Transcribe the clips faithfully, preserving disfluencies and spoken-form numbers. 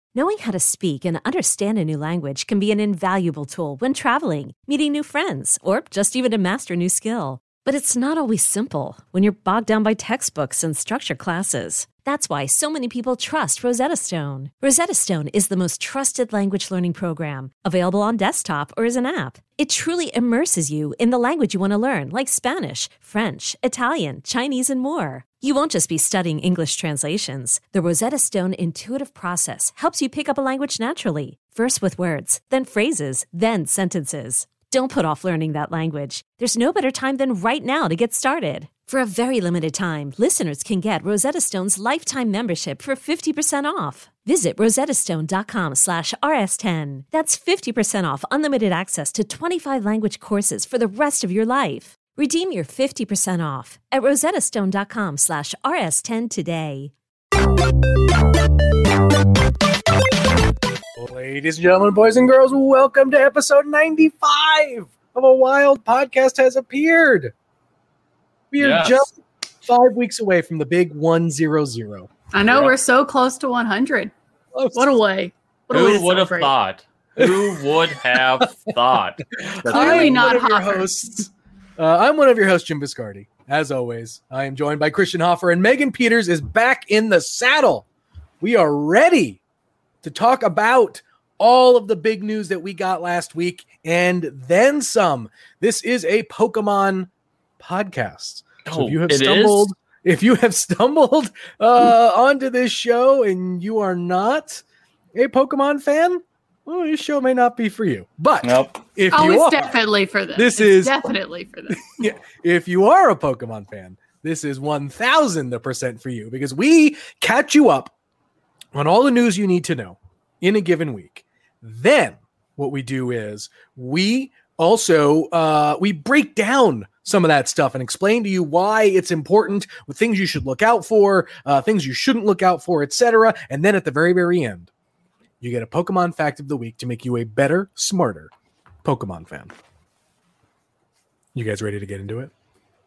Knowing how to speak and understand a new language can be an invaluable tool when traveling, meeting new friends, or just even to master a new skill. But it's not always simple when you're bogged down by textbooks and structured classes. That's why so many people trust Rosetta Stone. Rosetta Stone is the most trusted language learning program, available on desktop or as an app. It truly immerses you in the language you want to learn, like Spanish, French, Italian, Chinese, and more. You won't just be studying English translations. The Rosetta Stone intuitive process helps you pick up a language naturally, first with words, then phrases, then sentences. Don't put off learning that language. There's no better time than right now to get started. For a very limited time, listeners can get Rosetta Stone's lifetime membership for fifty percent off. Visit rosettastone.com slash rs10. That's fifty percent off unlimited access to twenty-five language courses for the rest of your life. Redeem your fifty percent off at rosettastone.com slash rs10 today. Ladies and gentlemen, boys and girls, welcome to episode ninety-five of A Wild Podcast Has Appeared. We are Yes. just five weeks away from the big one zero zero. I know, Yeah. we're so close to one hundred. What a way. What a way Who to would have celebrate. thought? Who would have thought? Clearly I'm not one of your Hoffer. hosts. Uh, I'm one of your hosts, Jim Biscardi. As always, I am joined by Christian Hoffer, and Megan Peters is back in the saddle. We are ready to talk about all of the big news that we got last week and then some. This is a Pokemon podcast. So Oh, if you have it stumbled, is? if you have stumbled uh, onto this show and you are not a Pokemon fan, well, this show may not be for you. But Nope. if Oh, you it's are, definitely for them. This It's is- definitely for them. yeah, if you are a Pokemon fan, this is one thousand percent for you because we catch you up on all the news you need to know in a given week. Then what we do is we also uh, we break down some of that stuff and explain to you why it's important, with things you should look out for, uh, things you shouldn't look out for, et cetera. And then at the very, very end, you get a Pokemon fact of the week to make you a better, smarter Pokemon fan. You guys ready to get into it?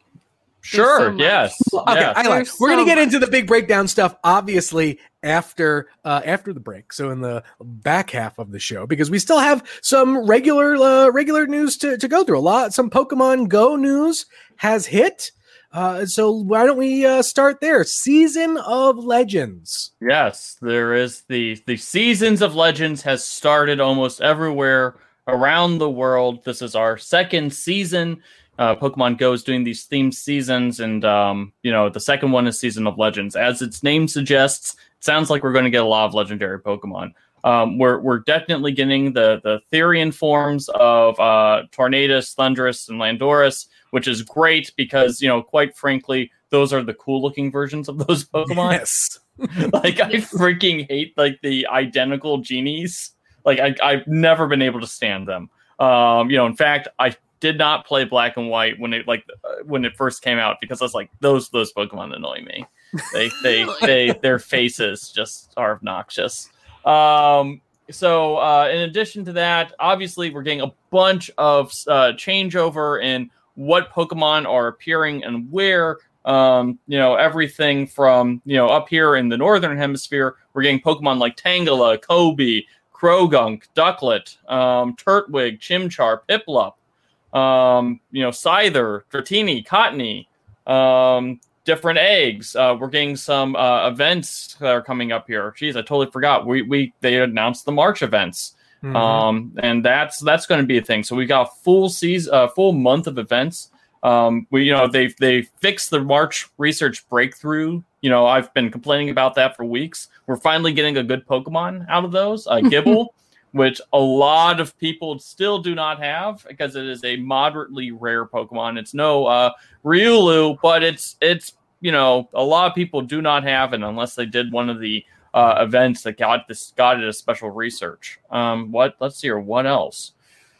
Sure. so much. yes. Okay, yes. I lied. There's We're gonna so get much. into the big breakdown stuff, obviously after uh, after the break. So in the back half of the show, because we still have some regular uh, regular news to, to go through. A lot, some Pokemon Go news has hit. Uh, so why don't we uh, start there? Season of Legends. Yes. There is the the Seasons of Legends has started almost everywhere around the world. This is our second season. Uh, Pokemon Go is doing these themed seasons, and um, you know the second one is Season of Legends. As its name suggests, it sounds like we're going to get a lot of legendary Pokemon. Um, we're we're definitely getting the the Therian forms of uh, Tornadus, Thundurus, and Landorus, which is great because you know, quite frankly, those are the cool looking versions of those Pokemon. Yes. Like I freaking hate like the identical genies. Like I I've never been able to stand them. Um, you know, in fact, I did not play Black and White when it like uh, when it first came out because I was like, those those Pokemon annoy me. They they they their faces just are obnoxious. Um, so uh, in addition to that, obviously we're getting a bunch of uh, changeover in what Pokemon are appearing and where. Um, you know, everything from you know up here in the northern hemisphere, we're getting Pokemon like Tangela, Kobe, Krogunk, Ducklet, um, Turtwig, Chimchar, Piplup. Um, you know, Scyther, Dratini, Cottony, um, different eggs. Uh, we're getting some uh, events that are coming up here. Jeez, I totally forgot. We we they announced the March events, Mhm. um, and that's that's going to be a thing. So we got a full season, uh, full month of events. Um, we you know they they fixed the March research breakthrough. You know, I've been complaining about that for weeks. We're finally getting a good Pokemon out of those. Uh, Gibble. Which a lot of people still do not have because it is a moderately rare Pokemon. It's no uh, Riolu, but it's it's you know a lot of people do not have it unless they did one of the uh, events that got this got it a special research. Um, what? Let's see here. What else?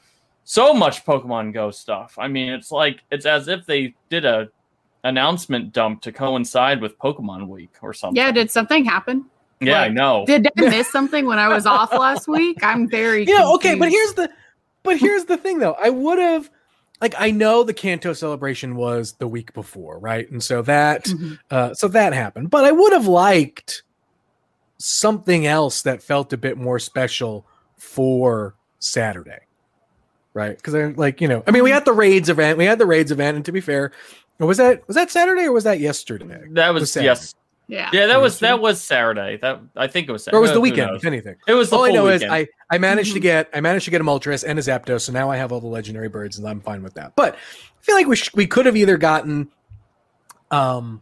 So much Pokemon Go stuff. I mean, it's like it's as if they did a announcement dump to coincide with Pokemon Week or something. Yeah, did something happen? yeah, I like, know. Did I miss something when I was off last week? I'm very Yeah, okay, but confused. here's the but here's the thing though. I would have like I know the Kanto celebration was the week before, right? And so that Mhm. uh so that happened. But I would have liked something else that felt a bit more special for Saturday, right? Because I like, you know, I mean, we had the raids event, we had the raids event, and to be fair, was that was that Saturday or was that yesterday? That was, was yes, yeah, yeah. That was that was Saturday. That I think it was Saturday. Or it was the weekend, if anything. It was the all full I know weekend. is I I managed to get I managed to get a Moltres and a Zapdos, so now I have all the legendary birds, and I'm fine with that. But I feel like we sh- we could have either gotten, um,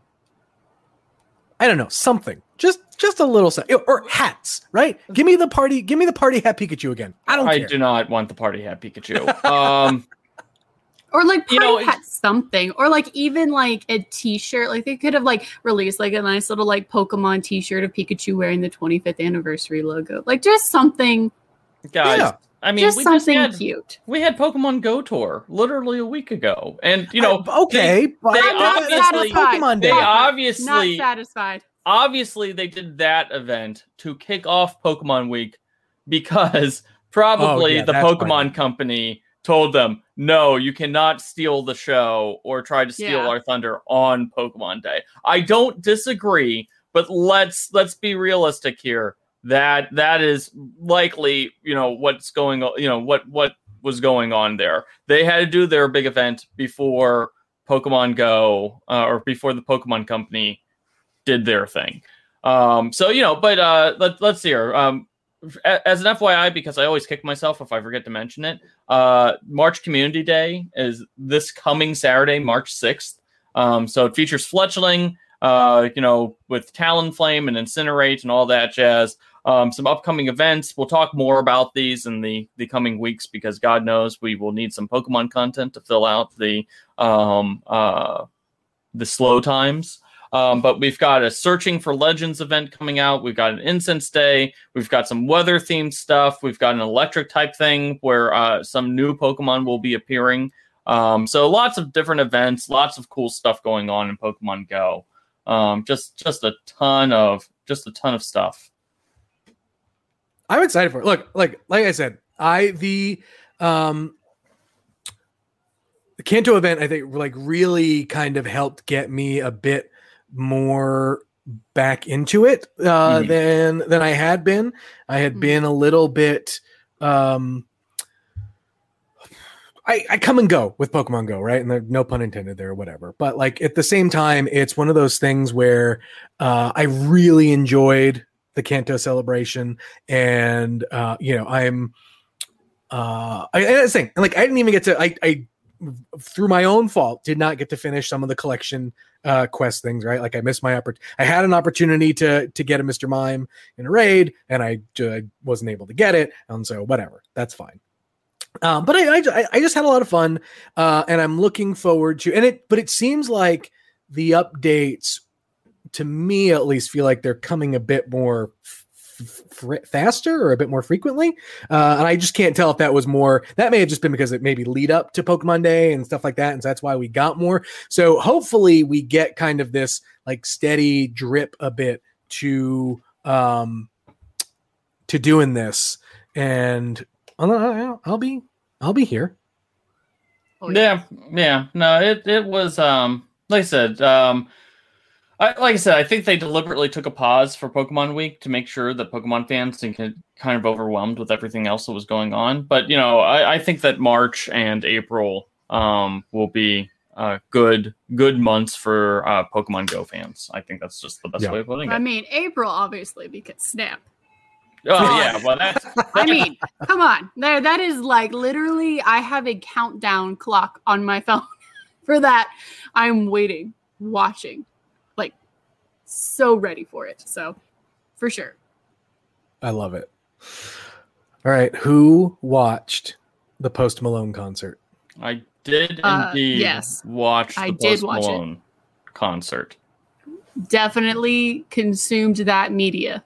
I don't know, something. Just just a little set or hats, right? Give me the party, give me the party hat Pikachu again. I don't I care. do not want the party hat Pikachu. Um Or like party You know, hat something, or like even like a T-shirt. Like they could have like released like a nice little like Pokemon T-shirt of Pikachu wearing the twenty-fifth anniversary logo. Like just something, guys, Yeah. I mean, just we something just had, cute. we had Pokemon Go Tour literally a week ago, and you know, I- okay, but they I'm not obviously- satisfied. Pokemon they Day. Not obviously satisfied. obviously they did that event to kick off Pokemon Week because probably Oh, yeah, the that's Pokemon why. company told them, no, you cannot steal the show or try to steal Yeah. our thunder on Pokemon Day. I don't disagree, but let's let's be realistic here. That that is likely, you know, what's going on, you know, what what was going on there. They had to do their big event before Pokemon Go uh, or before the Pokemon company did their thing. Um, so, you know, but uh, let, let's see here. Um, as an F Y I, because I always kick myself if I forget to mention it, uh, March Community Day is this coming Saturday, March sixth. Um, so it features Fletchling, uh, you know, with Talonflame and Incinerate and all that jazz. Um, some upcoming events. We'll talk more about these in the, the coming weeks because God knows we will need some Pokemon content to fill out the um, uh, the slow times. Um, but we've got a Searching for Legends event coming out. We've got an Incense Day. We've got some weather-themed stuff. We've got an electric-type thing where uh, some new Pokemon will be appearing. Um, so lots of different events, lots of cool stuff going on in Pokemon Go. Um, just just a ton of just a ton of stuff. I'm excited for it. Look, like like I said, I the um the Kanto event I think like really kind of helped get me a bit more back into it uh Mhm. than than I had been. I had Mhm. been a little bit um I, I come and go with Pokemon Go, right? And there, no pun intended there or whatever. But like at the same time, it's one of those things where uh, I really enjoyed the Kanto celebration. And, uh, you know, I'm, uh, I, and that's the thing. And like, I didn't even get to, I, I, through my own fault, did not get to finish some of the collection uh, quest things, right? Like I missed my opportunity. I had an opportunity to, to get a Mister Mime in a raid and I, I wasn't able to get it. And so whatever, that's fine. Um, but I, I, I just had a lot of fun, uh, and I'm looking forward to. And it, but it seems like the updates, to me at least, feel like they're coming a bit more f- f- faster or a bit more frequently. Uh, and I just can't tell if that was more. That may have just been because it maybe lead up to Pokemon Day and stuff like that, and so that's why we got more. So hopefully we get kind of this like steady drip a bit to um to doing this and. I'll, I'll be, I'll be here. Oh, Yeah, yeah. No, it it was um like I said, um I, like I said, I think they deliberately took a pause for Pokemon Week to make sure that Pokemon fans didn't get kind of overwhelmed with everything else that was going on. But you know, I, I think that March and April um will be uh good good months for uh Pokemon Go fans. I think that's just the best Yeah. way of putting it. I mean, April obviously because Snap. oh yeah, well that's I mean, come on. There, that is like literally. I have a countdown clock on my phone for that. I'm waiting, watching, like so ready for it. So, for sure. I love it. All right, who watched the Post Malone concert? I did Uh, indeed yes. watch the I did Post watch it. Malone concert. Definitely consumed that media.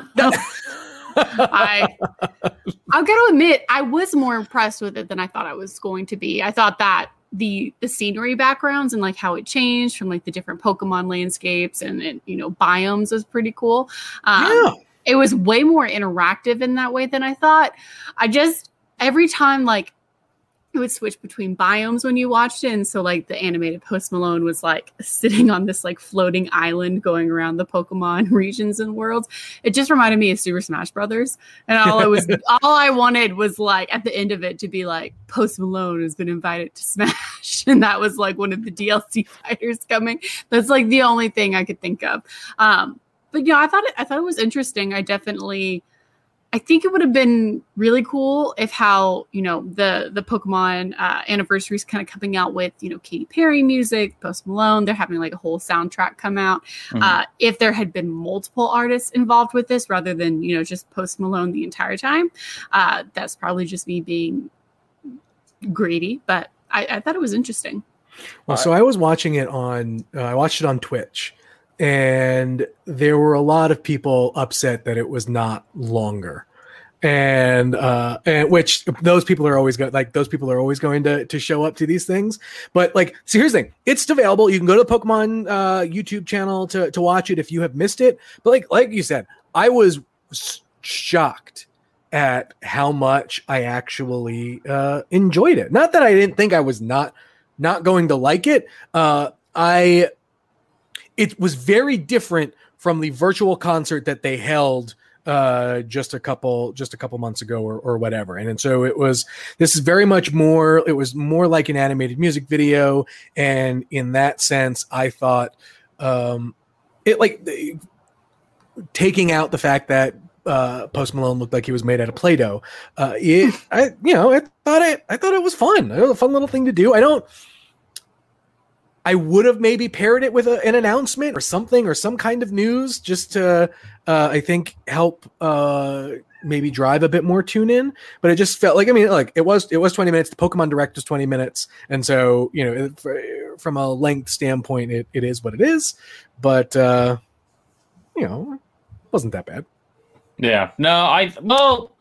I I've got to admit, I was more impressed with it than I thought I was going to be. I thought that the the scenery backgrounds and like how it changed from like the different Pokemon landscapes and, and you know biomes was pretty cool. Um, Yeah. It was way more interactive in that way than I thought. I just every time like it would switch between biomes when you watched it. And so like the animated Post Malone was like sitting on this like floating island going around the Pokemon regions and worlds. It just reminded me of Super Smash Brothers. And all it was, all I wanted was like at the end of it to be like Post Malone has been invited to Smash. And that was like one of the D L C fighters coming. That's like the only thing I could think of. Um, but yeah, I thought it, I thought it was interesting. I definitely, I think it would have been really cool if how, you know, the, the Pokemon uh, anniversary is kind of coming out with, you know, Katy Perry music, Post Malone, they're having like a whole soundtrack come out. Mm-hmm. Uh, if there had been multiple artists involved with this rather than, you know, just Post Malone the entire time, uh, that's probably just me being greedy, but I, I thought it was interesting. Well, so I was watching it on, uh, I watched it on Twitch. And there were a lot of people upset that it was not longer, and uh, and which those people are always going like those people are always going to to show up to these things. But like, so here's the thing: it's available. You can go to the Pokemon uh, YouTube channel to to watch it if you have missed it. But like like you said, I was shocked at how much I actually uh, enjoyed it. Not that I didn't think I was not not going to like it. Uh, I. It was very different from the virtual concert that they held uh, just a couple just a couple months ago or, or whatever. And, and so it was this is very much more it was more like an animated music video. And in that sense, I thought um, it like taking out the fact that uh, Post Malone looked like he was made out of Play-Doh. Uh, it I you know I thought it I thought it was fun. It was a fun little thing to do. I don't I would have maybe paired it with a, an announcement or something or some kind of news just to, uh, I think, help uh, maybe drive a bit more tune in. But it just felt like, I mean, like it was it was twenty minutes. The Pokemon Direct was twenty minutes. And so, you know, it, from a length standpoint, it, it is what it is. But, uh, you know, it wasn't that bad. Yeah. No, I, well,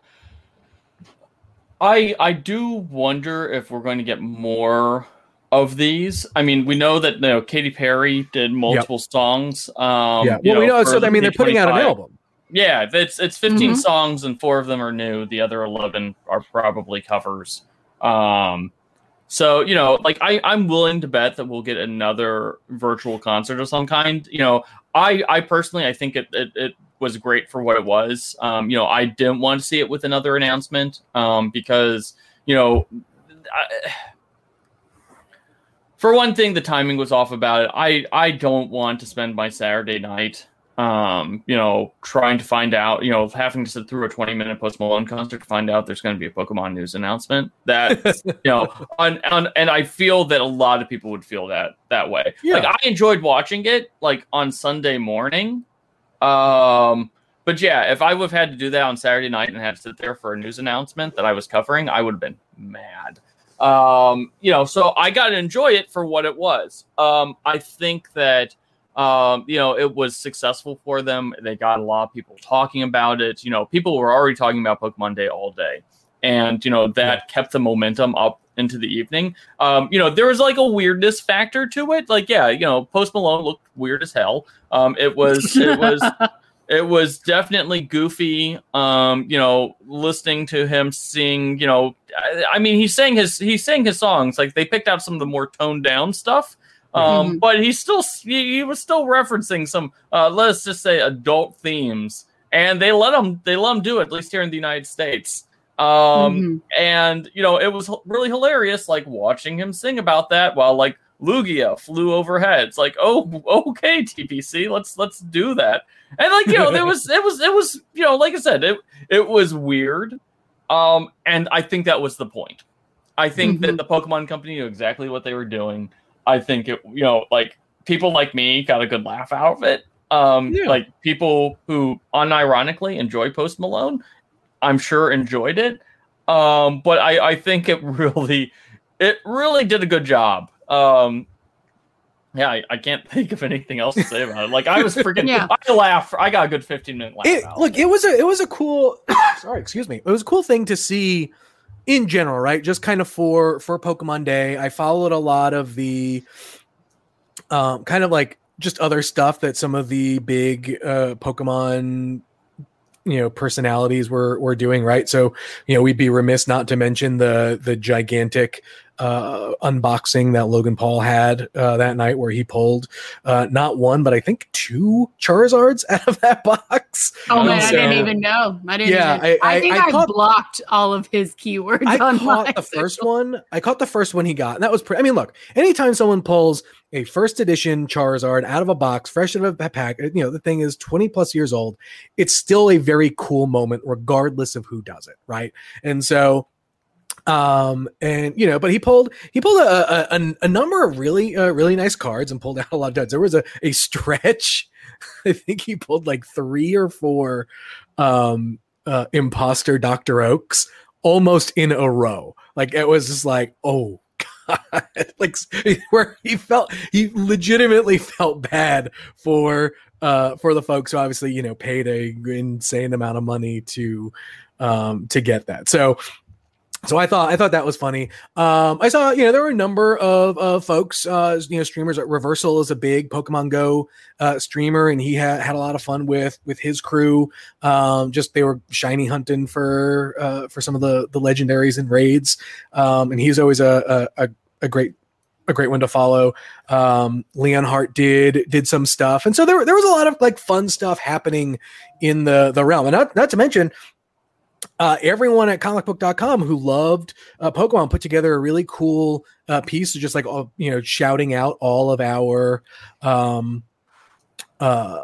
I, I do wonder if we're going to get more of these. I mean, we know that, you know, Katy Perry did multiple yep. songs. Um, yeah, well, know, we know. So I mean, they're putting out an album. Yeah, it's it's fifteen mm-hmm. songs and four of them are new. The other eleven are probably covers. Um, so you know, like I I'm willing to bet that we'll get another virtual concert of some kind. You know, I I personally I think it it, it was great for what it was. Um, you know, I didn't want to see it with another announcement. Um, because you know. I, For one thing, the timing was off about it. I, I don't want to spend my Saturday night, um, you know, trying to find out, you know, having to sit through a twenty minute Post Malone concert to find out there's going to be a Pokemon news announcement. That, you know, on, on, and I feel that a lot of people would feel that that way. Yeah. Like I enjoyed watching it like on Sunday morning. Um, but yeah, if I would have had to do that on Saturday night and had to sit there for a news announcement that I was covering, I would have been mad. Um, you know, so I got to enjoy it for what it was. Um, I think that, um, you know, it was successful for them. They got a lot of people talking about it. You know, people were already talking about Pokemon Day all day. And, you know, that yeah. kept the momentum up into the evening. Um, you know, there was like a weirdness factor to it. Like, yeah, you know, Post Malone looked weird as hell. Um, it was, it was... It was definitely goofy, um, you know, listening to him sing, you know, I, I mean, he sang his, he sang his songs, like they picked out some of the more toned down stuff, um, mm-hmm. but he still, he, he was still referencing some, uh, let's just say adult themes, and they let him, they let him do it, at least here in the United States. Um, mm-hmm. And, you know, it was really hilarious, like watching him sing about that while like Lugia flew overhead. It's like, oh, okay, T P C, let's, let's do that. And like, you know, there was, it was, it was, you know, like I said, it, it was weird. Um, and I think that was the point. I think mm-hmm. that the Pokemon Company knew exactly what they were doing. I think it, you know, like people like me got a good laugh out of it. Um, yeah. Like people who unironically enjoy Post Malone, I'm sure enjoyed it. Um, but I, I think it really, it really did a good job. Um, Yeah, I, I can't think of anything else to say about it. Like I was freaking, yeah. I laughed. I got a good fifteen minute laugh. It, out. Look, it was a, it was a cool. sorry, excuse me. It was a cool thing to see, in general, right? Just kind of for for Pokemon Day. I followed a lot of the, um, kind of like just other stuff that some of the big uh, Pokemon, you know personalities were were doing, right? So you know we'd be remiss not to mention the the gigantic uh unboxing that Logan Paul had uh that night, where he pulled uh not one but I think two Charizards out of that box. Oh man, so, I didn't even know. I didn't. Yeah, even, I, I, I think I, I, caught, blocked all of his keywords. I on caught the social. first one. I caught the first one he got, and that was. Pre- I mean, look, anytime someone pulls a first edition Charizard out of a box, fresh out of a pack, you know the thing is twenty plus years old. It's still a very cool moment, regardless of who does it, right? And so. Um and you know, but he pulled he pulled a a, a number of really uh, really nice cards and pulled out a lot of duds. There was a a stretch. I think he pulled like three or four um uh, imposter Doctor Oaks almost in a row. Like it was just like, oh God, like where he felt he legitimately felt bad for uh for the folks who obviously you know paid a insane amount of money to um to get that. So. So I thought I thought that was funny. Um, I saw you know there were a number of uh, folks, uh, you know, streamers. Reversal is a big Pokemon Go uh, streamer, and he had had a lot of fun with with his crew. Um, just they were shiny hunting for uh, for some of the the legendaries and raids, um, and he's always a a, a great a great one to follow. Um, Leon Hart did did some stuff, and so there there was a lot of like fun stuff happening in the the realm, and not not to mention. Uh, everyone at comic book dot com who loved uh, Pokemon put together a really cool uh, piece of just like, all, you know, shouting out all of our, um, uh,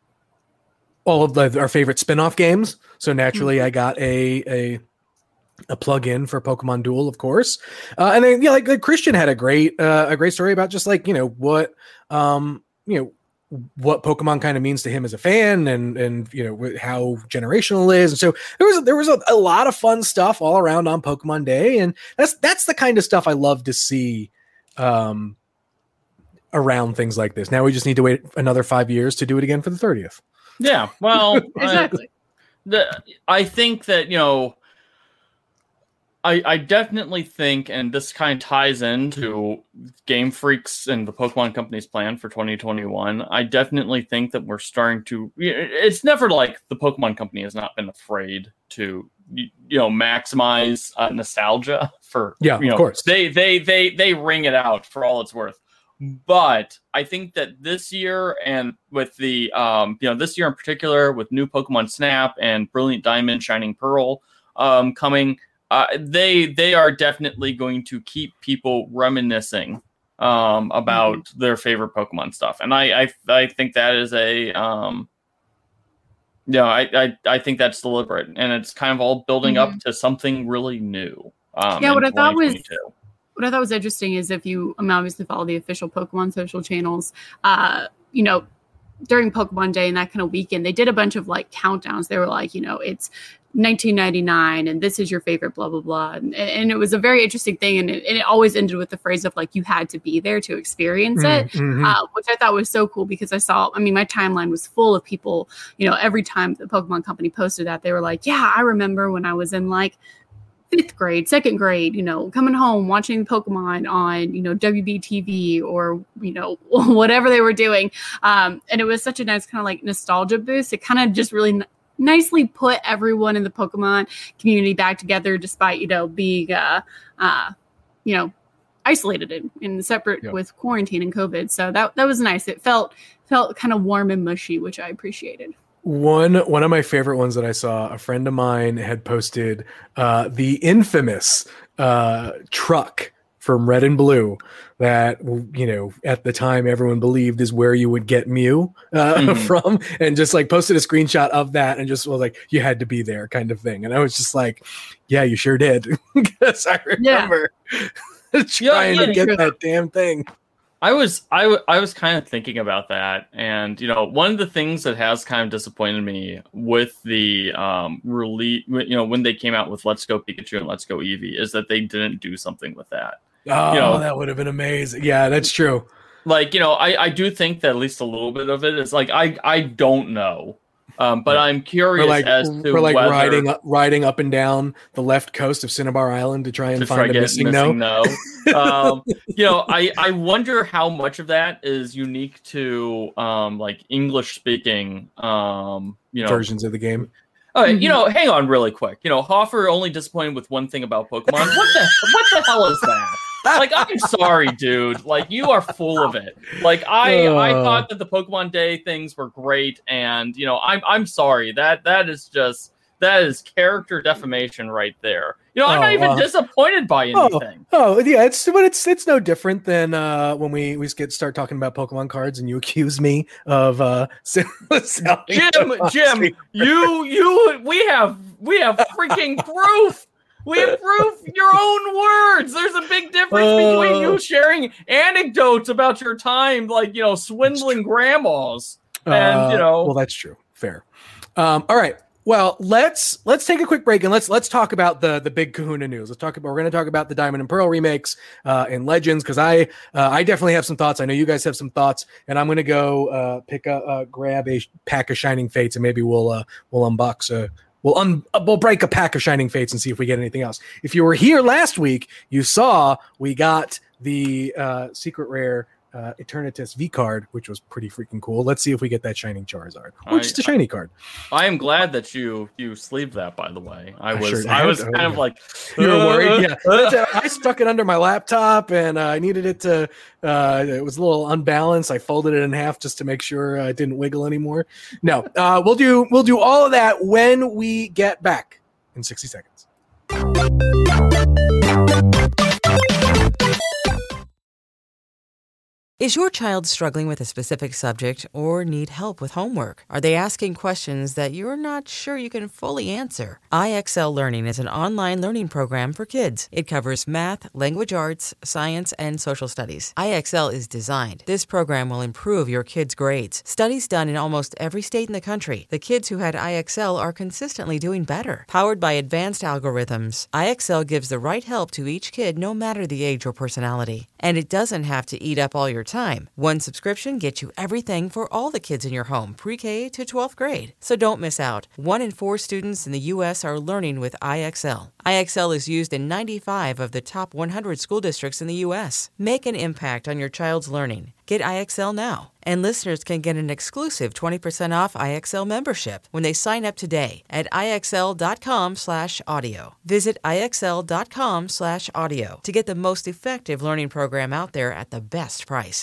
all of the, our favorite spin-off games. So naturally mm-hmm. I got a, a, a plug-in for Pokemon Duel, of course. Uh, and then, yeah, like, like Christian had a great, uh, a great story about just like, you know, what, um, you know, what Pokemon kind of means to him as a fan and, and, you know, how generational it is. And so there was, there was a, a lot of fun stuff all around on Pokemon Day. And that's, that's the kind of stuff I love to see, um, around things like this. Now we just need to wait another five years to do it again for the thirtieth. Yeah. Well, exactly. I, the, I think that, you know, I, I definitely think, and this kind of ties into Game Freak's and the Pokemon Company's plan for twenty twenty-one. I definitely think that we're starting to. It's never like the Pokemon Company has not been afraid to, you know, maximize uh, nostalgia for. Yeah, you know, of course. They they they they ring it out for all it's worth. But I think that this year, and with the um, you know, this year in particular, with new Pokemon Snap and Brilliant Diamond, Shining Pearl um, coming. Uh, they they are definitely going to keep people reminiscing um, about mm-hmm. their favorite Pokemon stuff, and I I, I think that is a um, you know, I, I I think that's deliberate, and it's kind of all building mm-hmm. up to something really new. Um, yeah, what I thought was what I thought was interesting is if you um, obviously follow the official Pokemon social channels, uh, you know. During Pokemon Day and that kind of weekend, they did a bunch of like countdowns. They were like, you know, it's nineteen ninety-nine and this is your favorite, blah, blah, blah. And, and it was a very interesting thing. And it, and it always ended with the phrase of like, you had to be there to experience it, mm-hmm. uh, which I thought was so cool because I saw, I mean, my timeline was full of people, you know, every time the Pokemon Company posted that, they were like, yeah, I remember when I was in like fifth grade, second grade, you know, coming home, watching Pokemon on, you know, W B T V or, you know, whatever they were doing. Um, and it was such a nice kind of like nostalgia boost. It kind of just really n- nicely put everyone in the Pokemon community back together, despite, you know, being, uh, uh, you know, isolated and, and separate yeah. with quarantine and COVID. So that, that was nice. It felt, felt kind of warm and mushy, which I appreciated. One one of my favorite ones that I saw, a friend of mine had posted uh, the infamous uh, truck from Red and Blue that, you know, at the time everyone believed is where you would get Mew uh, mm-hmm. from, and just like posted a screenshot of that and just was like, you had to be there kind of thing. And I was just like, yeah, you sure did. Because I remember yeah. trying yeah, yeah, to get that damn thing. I was I, w- I was kind of thinking about that, and you know, one of the things that has kind of disappointed me with the um, release, you know, when they came out with Let's Go Pikachu and Let's Go Eevee, is that they didn't do something with that. Oh, you know, that would have been amazing. Yeah, that's true. Like, you know, I, I do think that at least a little bit of it is like I I don't know. Um, but yeah. I'm curious like, as to for like whether, riding up, riding up and down the left coast of Cinnabar Island to try and to find try a missing, missing no. no. um, you know, I, I wonder how much of that is unique to um, like English speaking, um, you know, versions of the game. All right, Mhm. you know, hang on really quick. You know, Hoffer only disappointed with one thing about Pokemon. What the what the hell is that? Like, I'm sorry, dude. Like, you are full of it. Like, I I Uh. thought that the Pokemon Day things were great, and you know, I'm I'm sorry. That that is just that is character defamation right there. You know, I'm Oh, not even uh, disappointed by Oh, anything. oh, yeah, it's but it's it's no different than uh, when we we get start talking about Pokemon cards and you accuse me of uh, selling Jim, them on Jim, stream. you you we have we have freaking proof. We have proof your own words. There's a big difference between Uh. you sharing anecdotes about your time, like, you know, swindling grandmas. And, you Uh, know, well, that's true. Fair. Um, all right. Well, let's let's take a quick break and let's let's talk about the the big Kahuna news. Let's talk about we're going to talk about the Diamond and Pearl remakes uh, and Legends because I uh, I definitely have some thoughts. I know you guys have some thoughts, and I'm going to go uh, pick a uh, grab a pack of Shining Fates and maybe we'll uh, we'll unbox a. We'll un- we'll break a pack of Shining Fates and see if we get anything else. If you were here last week, you saw we got the uh, secret rare uh, Eternatus V card, which was pretty freaking cool. Let's see if we get that Shining Charizard or I- just a shiny card. I am glad that you you sleeved that, by the way. I I was sure I did. was Oh, kind of yeah. like You were worried, uh, yeah. That's it. I stuck it under my laptop, and uh, I needed it to. Uh, it was a little unbalanced. I folded it in half just to make sure uh, it didn't wiggle anymore. No, uh, we'll do we'll do all of that when we get back in sixty seconds. Is your child struggling with a specific subject or need help with homework? Are they asking questions that you're not sure you can fully answer? I X L Learning is an online learning program for kids. It covers math, language arts, science, and social studies. I X L is designed. This program will improve your kids' grades. Studies done in almost every state in the country. The kids who had I X L are consistently doing better. Powered by advanced algorithms, I X L gives the right help to each kid no matter the age or personality. And it doesn't have to eat up all your time. One subscription gets you everything for all the kids in your home, pre-K to twelfth grade. So don't miss out. One in four students in the U S are learning with I X L. I X L is used in ninety-five of the top one hundred school districts in the U S. Make an impact on your child's learning. Get I X L now. And listeners can get an exclusive twenty percent off I X L membership when they sign up today at IXL.com slash audio. Visit IXL.com slash audio to get the most effective learning program out there at the best price.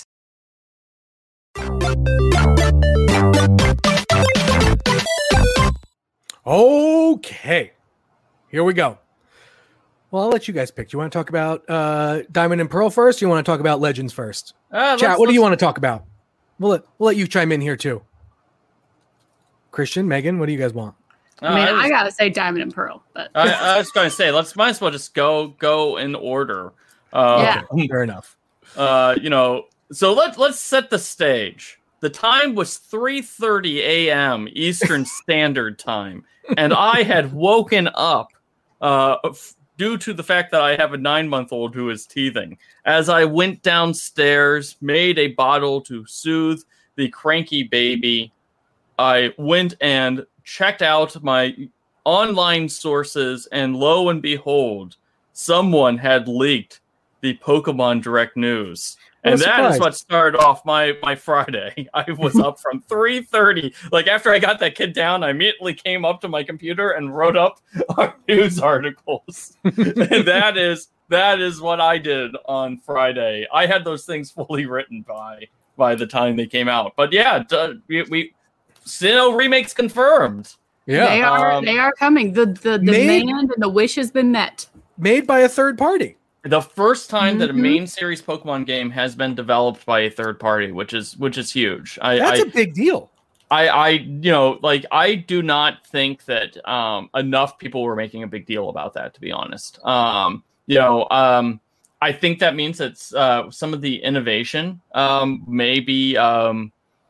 Okay, here we go. Well, I'll let you guys pick. Do you want to talk about uh, Diamond and Pearl first? Or you want to talk about Legends first? uh, Chat, let's- what do you let's- want to talk about? We'll let, we'll let you chime in here too. Christian, Megan, what do you guys want? uh, I mean, I was- I gotta say Diamond and Pearl, but I, I was going to say, let's might as well just go go in order. Uh, Yeah. Okay, fair enough. Uh, you know, so let's let's set the stage. The time was three thirty a.m. Eastern Standard Time, and I had woken up uh, f- due to the fact that I have a nine-month-old who is teething. As I went downstairs, made a bottle to soothe the cranky baby, I went and checked out my online sources, and lo and behold, someone had leaked the Pokemon Direct news. What a And that surprise. is what started off my, my Friday. I was up from three thirty. Like, after I got that kid down, I immediately came up to my computer and wrote up our news articles. And that is that is what I did on Friday. I had those things fully written by by the time they came out. But yeah, d- we, we Sinnoh remakes confirmed. Yeah, they are um, they are coming. The the Made- demand and the wish has been met. made by a third party. The first time that a Mhm. main series Pokemon game has been developed by a third party, which is which is huge. I, That's I, a big deal. I, I, you know, like I do not think that um, enough people were making a big deal about that. To be honest, um, you know, um, I think that means that uh, some of the innovation um, may be um,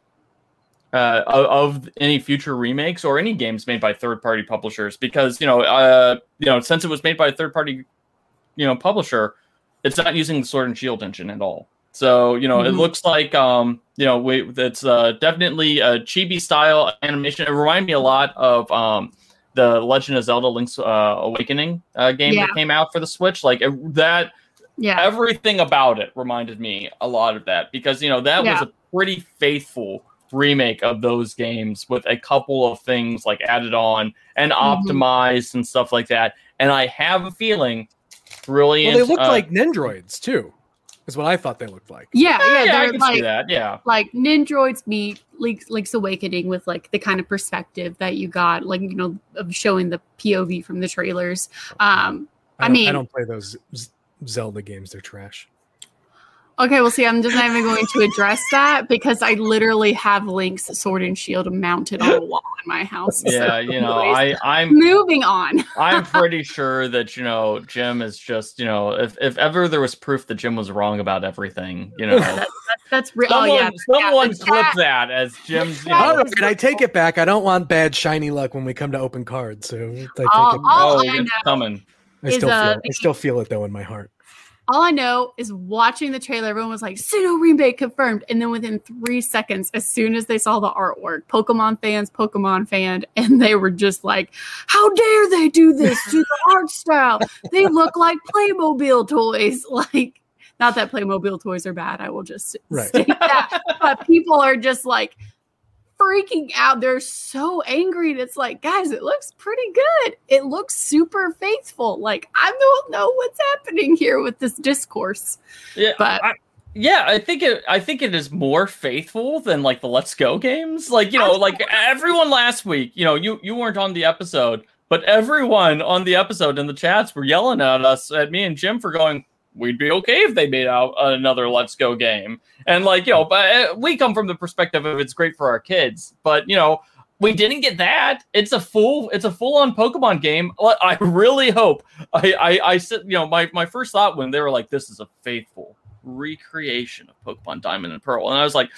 uh, of, of any future remakes or any games made by third-party publishers, because you know, uh, you know, since it was made by a third-party, you know, publisher, it's not using the Sword and Shield engine at all. So, you know, Mhm. it looks like, um, you know, we, it's uh, definitely a chibi style animation. It reminded me a lot of um, the Legend of Zelda Link's uh, Awakening uh, game Yeah. that came out for the Switch. Like it, that, Yeah. everything about it reminded me a lot of that, because, you know, that Yeah. was a pretty faithful remake of those games with a couple of things like added on and Mm-hmm. optimized and stuff like that. And I have a feeling brilliant. Well, they look uh, like Nendroids too, is what I thought they looked like. Yeah, yeah, yeah, I they're can like see that. Yeah. like Nindroids meet Link's, Link's Awakening with like the kind of perspective that you got, like, you know, of showing the P O V from the trailers. Um, I, I don't, mean, I don't play those Z- Zelda games; they're trash. okay, well, see, I'm just not even going to address that because I literally have Link's Sword and Shield mounted on a wall in my house. Yeah, So you know, anyways, I, I'm moving on. I'm pretty sure that, you know, Jim is just, you know, if, if ever there was proof that Jim was wrong about everything, you know, That's, that's real. someone, Oh, yeah. someone Yeah, the clip chat- that as Jim's, you chat know, All right, I take it back. I don't want bad shiny luck when we come to open cards. So I take All- it back. all oh, I it's know coming. I is, still uh, feel. I still feel it though in my heart. All I know is watching the trailer, everyone was like, Sinnoh remake confirmed. And then within three seconds, as soon as they saw the artwork, Pokemon fans, Pokemon fan, and they were just like, how dare they do this to the art style? They look like Playmobil toys. Like, not that Playmobil toys are bad. I will just Right. state that. But people are just like freaking out. They're so angry. And it's like, guys, it looks pretty good. It looks super faithful. Like, I don't know what's happening here with this discourse. Yeah, But I, yeah, I think it. I think it is more faithful than like the Let's Go games. Like, you know, like everyone last week. You know, you you weren't on the episode, but everyone on the episode in the chats were yelling at us, at me and Jim, for going, we'd be okay if they made out another Let's Go game. And like, you know, but we come from the perspective of it's great for our kids, but you know, we didn't get that. It's a full, it's a full on Pokemon game. I really hope I, I, I said, you know, my, my first thought when they were like, this is a faithful recreation of Pokemon Diamond and Pearl. And I was like,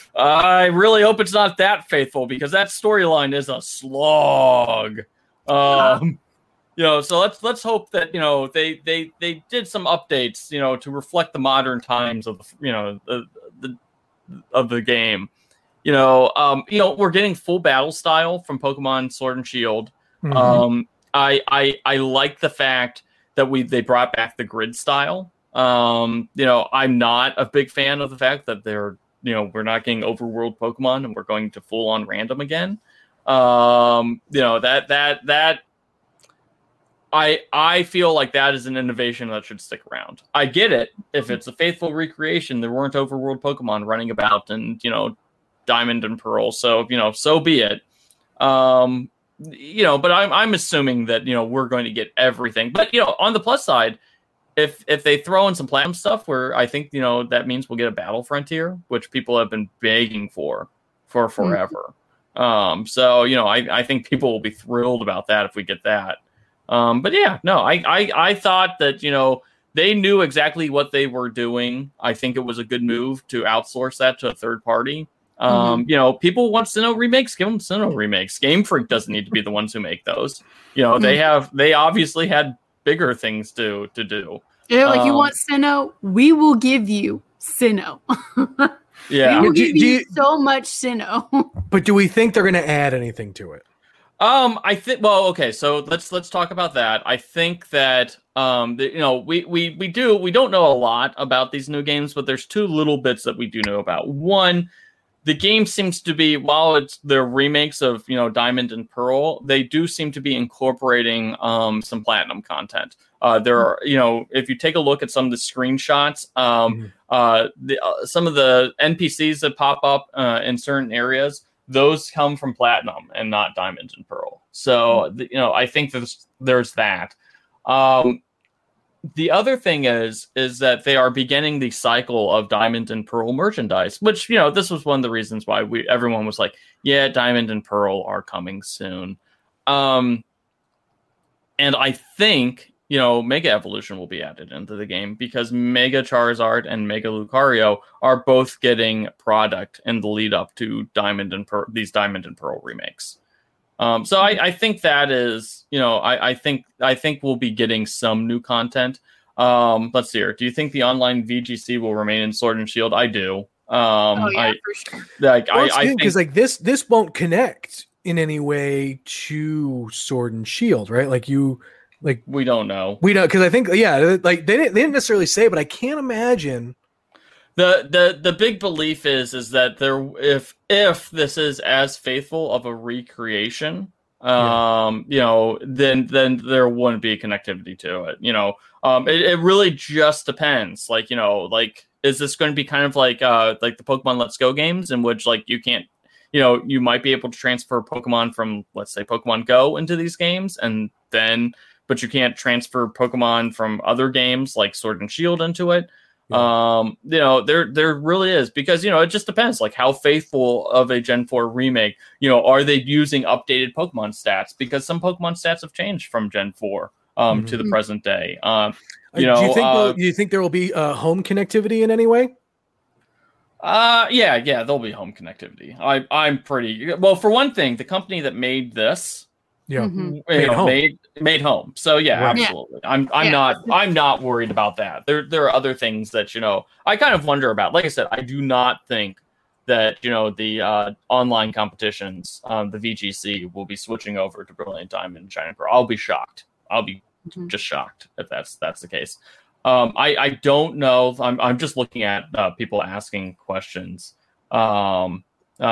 I really hope it's not that faithful because that storyline is a slog. Um, You know, so let's let's hope that, you know, they they they did some updates, you know, to reflect the modern times of the, you know, the, the of the game. You know, um, you know, we're getting full battle style from Pokemon Sword and Shield. Mhm. Um, I I I like the fact that we they brought back the grid style. Um, you know, I'm not a big fan of the fact that they're, you know, we're not getting overworld Pokemon and we're going to full on random again. Um, you know, that that that. I I feel like that is an innovation that should stick around. I get it. If it's a faithful recreation, there weren't overworld Pokemon running about and, you know, Diamond and Pearl. So, you know, so be it. Um, you know, but I'm I'm assuming that, you know, we're going to get everything. But, you know, on the plus side, if if they throw in some platinum stuff where I think, you know, that means we'll get a Battle Frontier, which people have been begging for for forever. Mm-hmm. Um, so, you know, I, I think people will be thrilled about that if we get that. Um, but yeah, no, I, I, I thought that, you know, they knew exactly what they were doing. I think it was a good move to outsource that to a third party. Um, mm-hmm. You know, people want Sinnoh remakes, give them Sinnoh remakes. Game Freak doesn't need to be the ones who make those. You know, mm-hmm. they have, they obviously had bigger things to, to do. Yeah, like um, you want Sinnoh, we will give you Sinnoh. Yeah. We will do, give do you, you so much Sinnoh. But do we think they're going to add anything to it? Um, I think. Well, okay. So let's let's talk about that. I think that um, the, you know, we we we do we don't know a lot about these new games, but there's two little bits that we do know about. One, the game seems to be, while it's their remakes of, you know, Diamond and Pearl, they do seem to be incorporating um some platinum content. Uh, there are, you know, if you take a look at some of the screenshots, um, mm-hmm. uh, the uh, some of the N P Cs that pop up uh, in certain areas, those come from Platinum and not Diamond and Pearl. So, mm-hmm. you know, I think there's there's that. Um, the other thing is is that they are beginning the cycle of Diamond and Pearl merchandise, which, you know, this was one of the reasons why we everyone was like, yeah, Diamond and Pearl are coming soon. Um, and I think, you know, Mega Evolution will be added into the game because Mega Charizard and Mega Lucario are both getting product in the lead up to Diamond and Pearl, these Diamond and Pearl remakes. Um, so I, I think that is, you know, I, I think I think we'll be getting some new content. Um, let's see here. Do you think the online V G C will remain in Sword and Shield? I do. Um, oh yeah, I, for sure. Like well, I, I think because like this this won't connect in any way to Sword and Shield, right? Like you. Like we don't know. We don't, because I think yeah, like they didn't they didn't necessarily say, but I can't imagine the the the big belief is is that there if if this is as faithful of a recreation, um, yeah. you know, then then there wouldn't be connectivity to it. You know, um, it, it really just depends. Like, you know, like is this going to be kind of like uh like the Pokemon Let's Go games in which like you can't, you know, you might be able to transfer Pokemon from, let's say, Pokemon Go into these games, and then, but you can't transfer Pokemon from other games like Sword and Shield into it. Yeah. Um, you know, there there really is, because, you know, it just depends, like how faithful of a Gen four remake, you know, are they using updated Pokemon stats? Because some Pokemon stats have changed from Gen four um, mm-hmm. to the present day. Um, you know, do you think uh, do you think there will be uh, home connectivity in any way? Uh, yeah, yeah, there'll be home connectivity. I, I'm pretty well. For one thing, the company that made this, yeah, mm-hmm. made, know, home. made made home. So yeah, right. absolutely. I'm I'm yeah. not I'm not worried about that. There there are other things that, you know, I kind of wonder about. Like I said, I do not think that, you know, the uh, online competitions, um, the V G C, will be switching over to Brilliant Diamond and Shining Pearl. I'll be shocked. I'll be mm-hmm. just shocked if that's that's the case. Um, I, I don't know. I'm I'm just looking at uh, people asking questions. Um,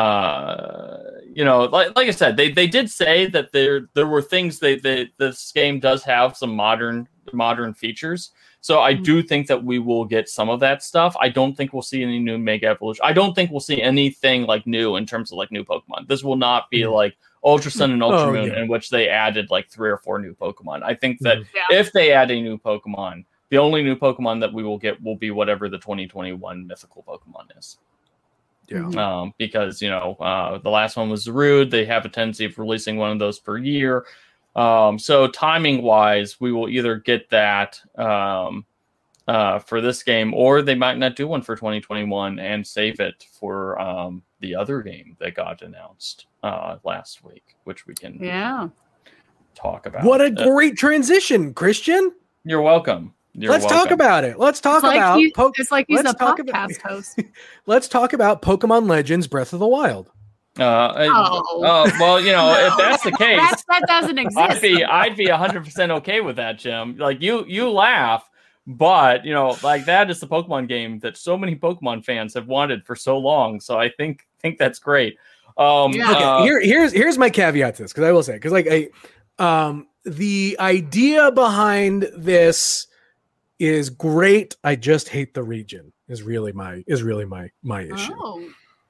uh, you know, like like I said, they, they did say that there there were things they, they this game does have some modern modern features. So I mm-hmm. do think that we will get some of that stuff. I don't think we'll see any new Mega Evolution. I don't think we'll see anything like new in terms of like new Pokemon. This will not be mm-hmm. like Ultra Sun and Ultra oh, Moon, yeah. in which they added like three or four new Pokemon. I think that mm-hmm. yeah. if they add a new Pokemon, the only new Pokemon that we will get will be whatever the twenty twenty-one mythical Pokemon is. Yeah. Um, because, you know, uh, the last one was Zarude. They have a tendency of releasing one of those per year. Um, so timing wise, we will either get that um, uh, for this game, or they might not do one for twenty twenty-one and save it for um, the other game that got announced uh, last week, which we can yeah. talk about. What a great uh, transition, Christian. You're welcome. You're let's welcome. talk about it. Let's talk it's about. Like you, po- it's like he's a talk podcast about, host. Let's talk about Pokemon Legends: Breath of the Wild. Uh, oh. uh, well, you know, no. if that's the case, that, that doesn't exist. I'd be, I'd be a hundred percent okay with that, Jim. Like you, you laugh, but you know, like that is the Pokemon game that so many Pokemon fans have wanted for so long. So I think, think that's great. Um, yeah. Okay, uh, here, here's, here's my caveat to this, because I will say, because like I, um, the idea behind this is great. I just hate the region. Is really my, is really my, my issue. Oh.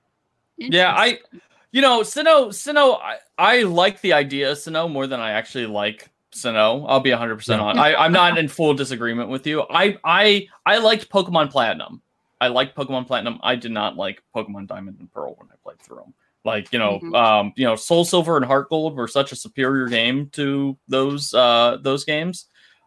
Yeah, I, you know, Sinnoh, Sinnoh, I, I like the idea of Sinnoh more than I actually like Sinnoh. I'll be one hundred percent on. I, I'm not in full disagreement with you. I, I, I liked Pokemon Platinum. I liked Pokemon Platinum. I did not like Pokemon Diamond and Pearl when I played through them. Like, you know, mm-hmm. um, you know, Soul Silver and Heart Gold were such a superior game to those, uh, those games.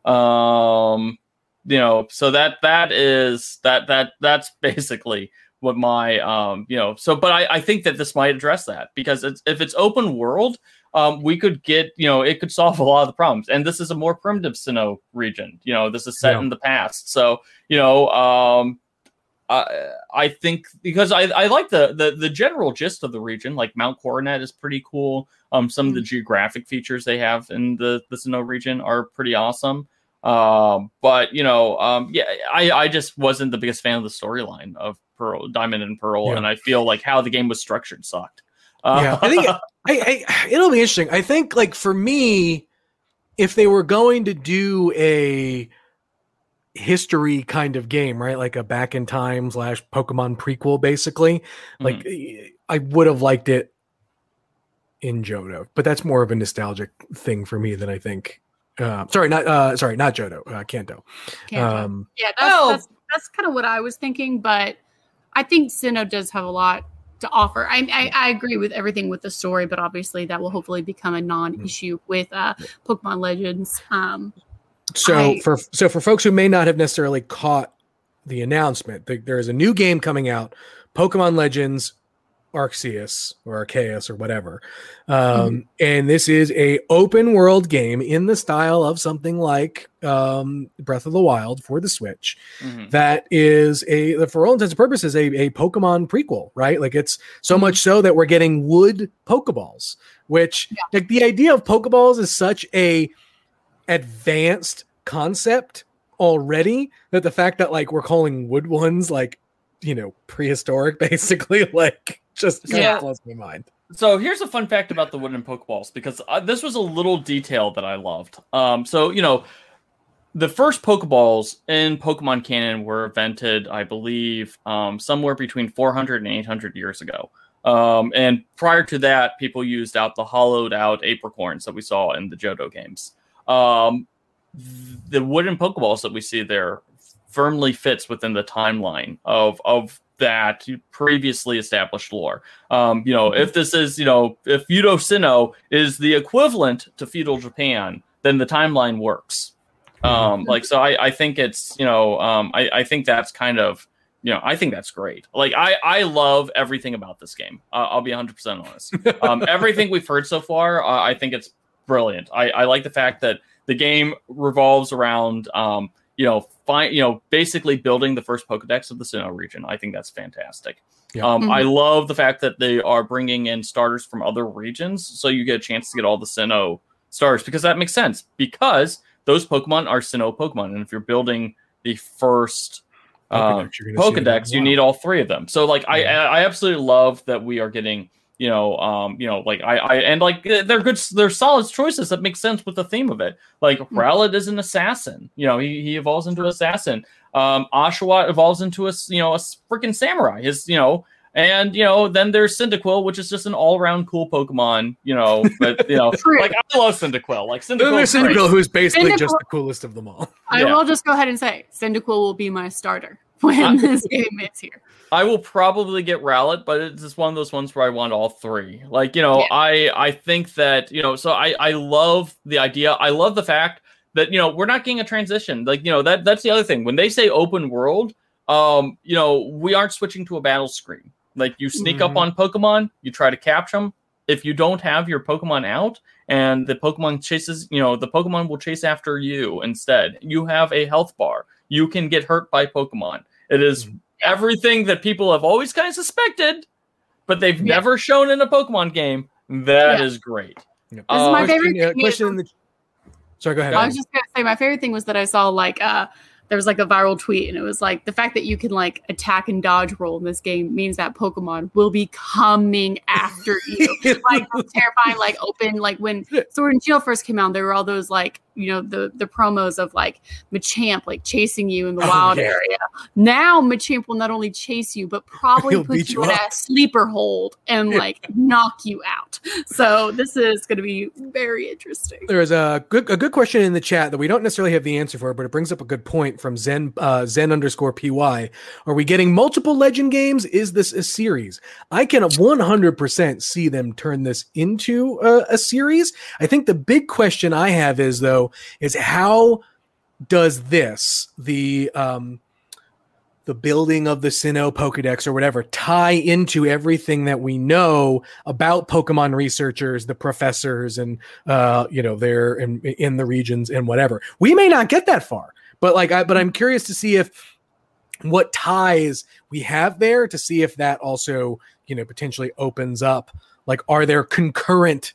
Um, you know, so that, that is, that, that, that's basically what my, um, you know, so, but I, I think that this might address that, because it's, if it's open world, um, we could get, you know, it could solve a lot of the problems. And this is a more primitive Sinnoh region. You know, this is set yeah. in the past. So, you know, um, I, I think because I, I like the, the, the general gist of the region, like Mount Coronet is pretty cool. Um, some mm-hmm. of the geographic features they have in the, the Sinnoh region are pretty awesome. Um, but you know, um, yeah, I, I just wasn't the biggest fan of the storyline of Pearl, Diamond and Pearl, yeah. and I feel like how the game was structured sucked. Uh, yeah, I think it, I, I, it'll be interesting. I think, like for me, if they were going to do a history kind of game, right, like a back in time slash Pokemon prequel, basically, like mm-hmm. I would have liked it in Johto, but that's more of a nostalgic thing for me than I think. Uh, sorry, not uh, sorry, not Johto, uh, Kanto. Kanto. Um, yeah, that's, oh. that's that's kind of what I was thinking, but I think Sinnoh does have a lot to offer. I, I I agree with everything with the story, but obviously that will hopefully become a non-issue with uh, Pokemon Legends. Um, so I, for so for folks who may not have necessarily caught the announcement, there, there is a new game coming out, Pokemon Legends Arceus or Arceus or whatever. Um, mm-hmm. And this is a open world game in the style of something like um, Breath of the Wild for the Switch. Mm-hmm. That is a, for all intents and purposes, a, a Pokemon prequel, right? Like it's so mm-hmm. much so that we're getting wood Pokeballs, which yeah. like the idea of Pokeballs is such a advanced concept already that the fact that like we're calling wood ones like you know, prehistoric, basically. Like, just Yeah. blows my mind. So here's a fun fact about the wooden Pokeballs, because uh, this was a little detail that I loved. Um, so, you know, the first Pokeballs in Pokemon canon were invented, I believe, um, somewhere between four hundred and eight hundred years ago. Um, and prior to that, people used out the hollowed out apricorns that we saw in the Johto games. Um, the wooden Pokeballs that we see there firmly fits within the timeline of, of that previously established lore. Um, you know, if this is, you know, if Udo Sinnoh is the equivalent to feudal Japan, then the timeline works. Um, like, so I, I think it's, you know, um, I, I think that's kind of, you know, I think that's great. Like, I, I love everything about this game. Uh, I'll be one hundred percent honest. Um, everything we've heard so far, uh, I think it's brilliant. I, I like the fact that the game revolves around, um, you know, fi- you know, basically building the first Pokedex of the Sinnoh region. I think that's fantastic. Yeah. Um, Mhm. I love the fact that they are bringing in starters from other regions, so you get a chance to get all the Sinnoh starters, because that makes sense, because those Pokemon are Sinnoh Pokemon, and if you're building the first uh, Pokedex, you're gonna see them Pokedex, as you well. need all three of them. So, like, I Yeah. I absolutely love that we are getting, you know, um, you know, like I, I and like they're good, they're solid choices that make sense with the theme of it. Like Rowlet is an assassin, you know, he he evolves into assassin. Um, Oshawott evolves into a s- you know a freaking samurai. His you know. And, you know, then there's Cyndaquil, which is just an all-around cool Pokemon, you know, but, you know, True. like, I love Cyndaquil. Like, Then Cyndaquil there's is great. Cyndaquil, who's basically Cyndaquil- just the coolest of them all. I Yeah. will just go ahead and say Cyndaquil will be my starter when I- this game is here. I will probably get Rowlet, but it's just one of those ones where I want all three. Like, you know, Yeah. I I think that, you know, so I, I love the idea. I love the fact that, you know, we're not getting a transition. Like, you know, that that's the other thing. When they say open world, um, you know, we aren't switching to a battle screen. Like, you sneak Mhm. up on Pokemon, you try to catch them. If you don't have your Pokemon out and the Pokemon chases, you know, the Pokemon will chase after you instead. You have a health bar. You can get hurt by Pokemon. It is Mhm. everything that people have always kind of suspected, but they've Yeah. never shown in a Pokemon game. That Yeah. is great. Yeah. This is my Uh, favorite Question, uh, thing question is- in the. Sorry, go ahead. I was just gonna say my favorite thing was that I saw like uh there was like a viral tweet, and it was like the fact that you can like attack and dodge roll in this game means that Pokemon will be coming after you. Like it's terrifying, like open, like when Sword and Shield first came out, there were all those like, you know, the the promos of like Machamp like chasing you in the Oh, wild yeah. area. Now Machamp will not only chase you, but probably He'll put beat you you in up. a sleeper hold and like knock you out. So this is going to be very interesting. There's a good a good question in the chat that we don't necessarily have the answer for, but it brings up a good point from Zen uh, Zen underscore P Y. Are we getting multiple Legend games? Is this a series? I can one hundred percent see them turn this into a, a series. I think the big question I have is though is how does this the um the building of the Sinnoh Pokedex or whatever tie into everything that we know about Pokemon researchers, the professors, and uh, you know, they're in, in the regions and whatever. We may not get that far, but like, I, but I'm curious to see if what ties we have there to see if that also, you know, potentially opens up. Like, are there concurrent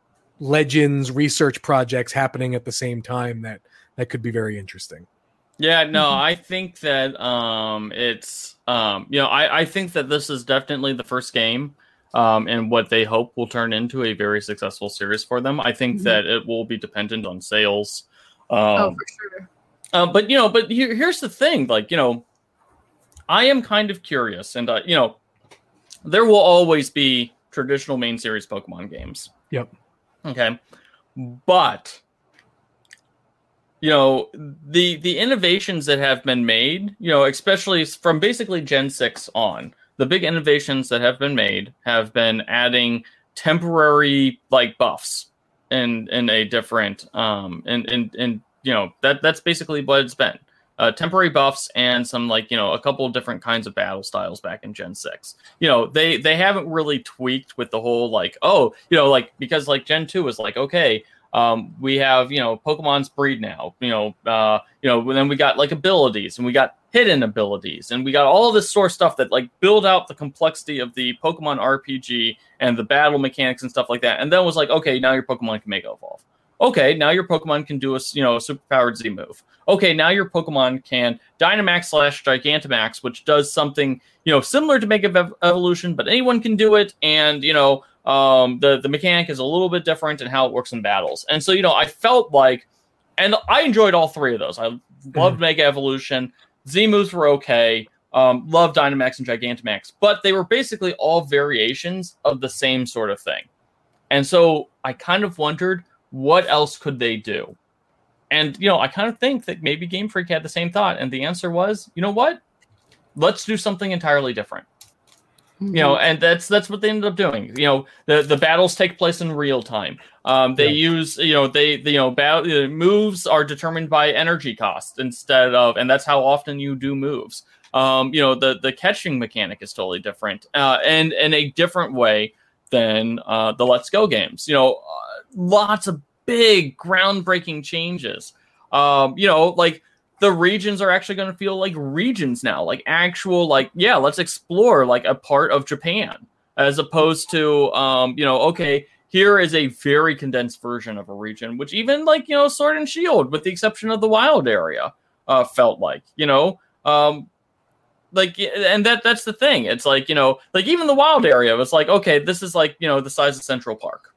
Legends research projects happening at the same time that that could be very interesting? Yeah, no, I think that um, it's, um, you know, I, I think that this is definitely the first game um, and what they hope will turn into a very successful series for them. I think Mhm. that it will be dependent on sales. Um, Oh, for sure. uh, but, you know, but here, here's the thing, like, you know, I am kind of curious and, uh, you know, there will always be traditional main series Pokemon games. Yep. Okay. But you know, the the innovations that have been made, you know, especially from basically Gen six on, the big innovations that have been made have been adding temporary like buffs in in a different um and and and you know, that that's basically what it's been. Uh, temporary buffs and some like, you know, a couple of different kinds of battle styles back in Gen six. You know, they they haven't really tweaked with the whole like, oh, you know, like because like Gen two is like, okay, Um, we have, you know, Pokemon's breed now, you know, uh, you know, then we got like abilities and we got hidden abilities and we got all this sort of stuff that like build out the complexity of the Pokemon R P G and the battle mechanics and stuff like that. And then it was like, okay, now your Pokemon can Mega Evolve. Okay, now your Pokemon can do a you know a superpowered Z move. Okay, now your Pokemon can Dynamax slash Gigantamax, which does something you know similar to Mega Ev- Evolution, but anyone can do it, and you know um, the the mechanic is a little bit different in how it works in battles. And so you know I felt like, and I enjoyed all three of those. I loved mm-hmm. Mega Evolution. Z moves were okay. Um, loved Dynamax and Gigantamax, but they were basically all variations of the same sort of thing. And so I kind of wondered, what else could they do? And, you know, I kind of think that maybe Game Freak had the same thought. And the answer was, you know what? Let's do something entirely different. Mm-hmm. You know, and that's that's what they ended up doing. You know, the, the battles take place in real time. Um, they yeah. use, you know, they, they you know, battle, uh, moves are determined by energy cost instead of, and that's how often you do moves. Um, you know, the, the catching mechanic is totally different uh, and in a different way than uh, the Let's Go games. You know, uh, lots of big groundbreaking changes. Um, you know, like the regions are actually going to feel like regions now, like actual, like, yeah, let's explore like a part of Japan as opposed to, um, you know, okay, here is a very condensed version of a region, which even like, you know, Sword and Shield, with the exception of the wild area, uh, felt like, you know, um, like, and that that's the thing. It's like, you know, like even the wild area was like, okay, this is like, you know, the size of Central Park.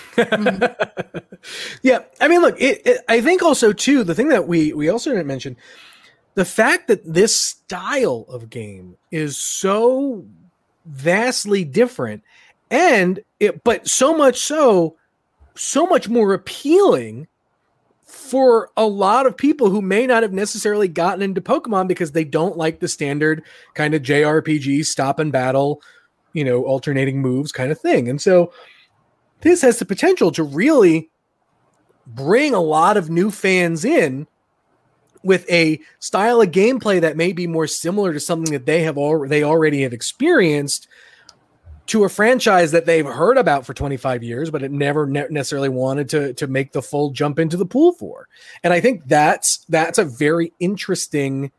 Yeah. I mean, look, it, it, I think also too, the thing that we, we also didn't mention, the fact that this style of game is so vastly different and it, but so much so, so much more appealing for a lot of people who may not have necessarily gotten into Pokemon because they don't like the standard kind of J R P G stop and battle, you know, alternating moves kind of thing. And so this has the potential to really bring a lot of new fans in with a style of gameplay that may be more similar to something that they have al- they already have experienced, to a franchise that they've heard about for twenty-five years, but it never ne- necessarily wanted to, to make the full jump into the pool for. And I think that's, that's a very interesting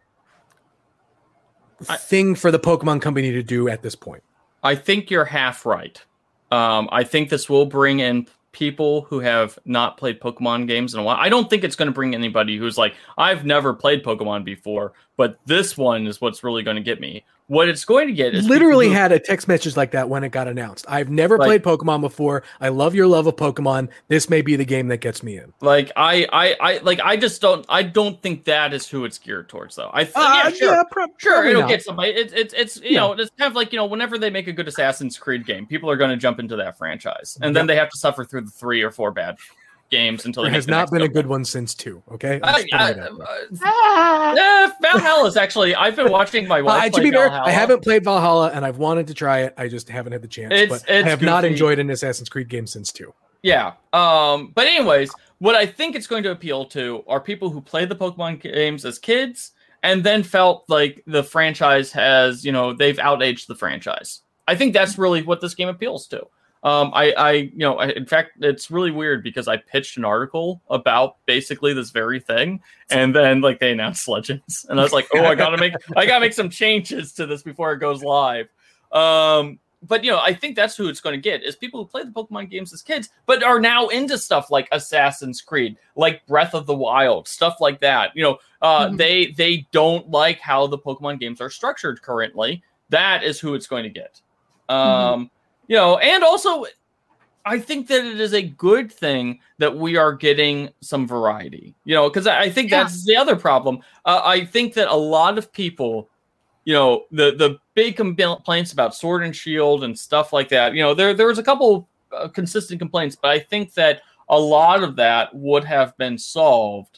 I, thing for the Pokemon Company to do at this point. I think you're half right. Um, I think this will bring in people who have not played Pokemon games in a while. I don't think it's going to bring anybody who's like, I've never played Pokemon before, but this one is what's really going to get me. What it's going to get is literally who, had a text message like that when it got announced. I've never like, played Pokemon before. I love your love of Pokemon. This may be the game that gets me in. Like I, I, I like I just don't. I don't think that is who it's geared towards, though. I th- uh, yeah, sure, yeah, pro- sure, it'll not. get somebody. It's it's it's you yeah. know it's kind of like you know whenever they make a good Assassin's Creed game, people are going to jump into that franchise, and yep. then they have to suffer through the three or four bad games until there they has make the not next been a one. good one since two. Okay, I, I, uh, uh, uh, Valhalla is actually. I've been watching my wife uh, play to be fair, Valhalla. I haven't played Valhalla, and I've wanted to try it. I just haven't had the chance. It's, but it's I have not goofy. enjoyed an Assassin's Creed game since two. Yeah. Um. But anyways, what I think it's going to appeal to are people who played the Pokemon games as kids and then felt like the franchise has, you know, they've outaged the franchise. I think that's really what this game appeals to. Um, I, I, you know, I, in fact, it's really weird because I pitched an article about basically this very thing, and then like they announced Legends, and I was like, oh, I gotta make, I gotta make some changes to this before it goes live. Um, but you know, I think that's who it's going to get is people who played the Pokemon games as kids, but are now into stuff like Assassin's Creed, like Breath of the Wild, stuff like that. You know, uh, mm-hmm. they they don't like how the Pokemon games are structured currently. That is who it's going to get. Um. Mm-hmm. You know, and also, I think that it is a good thing that we are getting some variety. You know, because I think yeah. that's the other problem. Uh, I think that a lot of people, you know, the the big complaints about Sword and Shield and stuff like that. You know, there there was a couple uh, consistent complaints, but I think that a lot of that would have been solved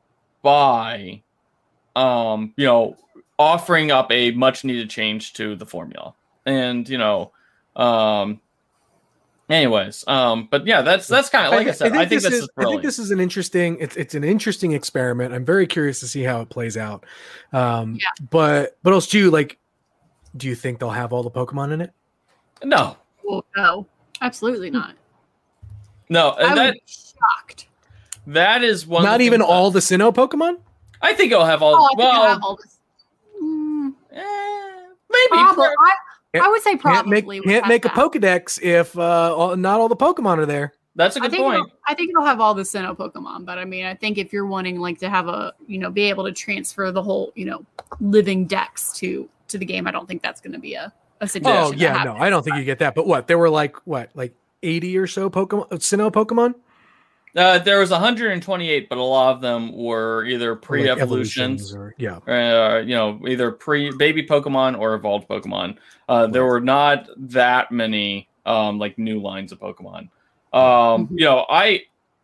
by, um, you know, offering up a much needed change to the formula, and you know. Um. Anyways, um, but yeah, that's that's kind of like I, I said. I think, I think this is. is I think this is an interesting. It's it's an interesting experiment. I'm very curious to see how it plays out. Um, yeah. But but also, too, like, do you think they'll have all the Pokemon in it? No. Well, no, absolutely not. No, and I that would be shocked. That is one. Not even all the Sinnoh Pokemon. I think it'll have all. Oh, I well, think it'll have all this. Mm, eh, maybe. probably. I, Can't, I would say probably can't make, can't make a Pokedex if uh, all, not all the Pokemon are there. That's a good I think point. It'll, I think it'll have all the Sinnoh Pokemon, but I mean, I think if you're wanting like to have a, you know, be able to transfer the whole, you know, living dex to to the game, I don't think that's going to be a, a situation. Oh yeah, no, I don't think you get that. But what? There were like what, like eighty or so Pokemon, Sinnoh Pokemon? Uh, there was one hundred twenty-eight, but a lot of them were either pre-evolutions, like or yeah, uh, you know, either pre-baby Pokemon or evolved Pokemon. Uh, right. There were not that many um, like new lines of Pokemon. Um, mm-hmm. You know, I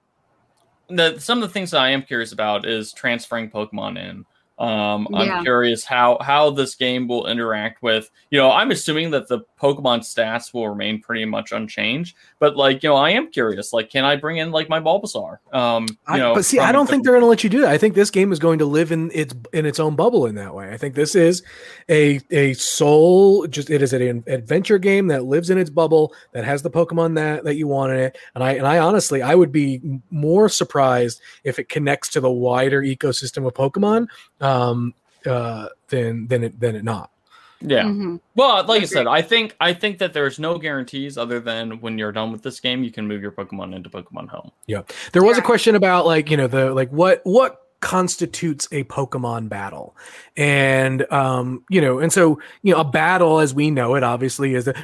the some of the things that I am curious about is transferring Pokemon in. Um, I'm yeah. curious how how this game will interact with, you know, I'm assuming that the Pokemon stats will remain pretty much unchanged, but like, you know, I am curious, like, can I bring in like my Bulbasaur? Um, you I, know, but see, I don't think they're going to let you do that. I think this game is going to live in its in its own bubble in that way. I think this is a a soul, just it is an adventure game that lives in its bubble, that has the Pokemon that that you want in it. And I and I honestly, I would be more surprised if it connects to the wider ecosystem of Pokemon. Um, uh, than than it than it not. Yeah. Mm-hmm. Well, like I said, I think I think that there's no guarantees other than when you're done with this game, you can move your Pokemon into Pokemon Home. Yeah. There was yeah. a question about like, you know, the like what what constitutes a Pokemon battle, and um, you know, and so you know, a battle as we know it obviously is a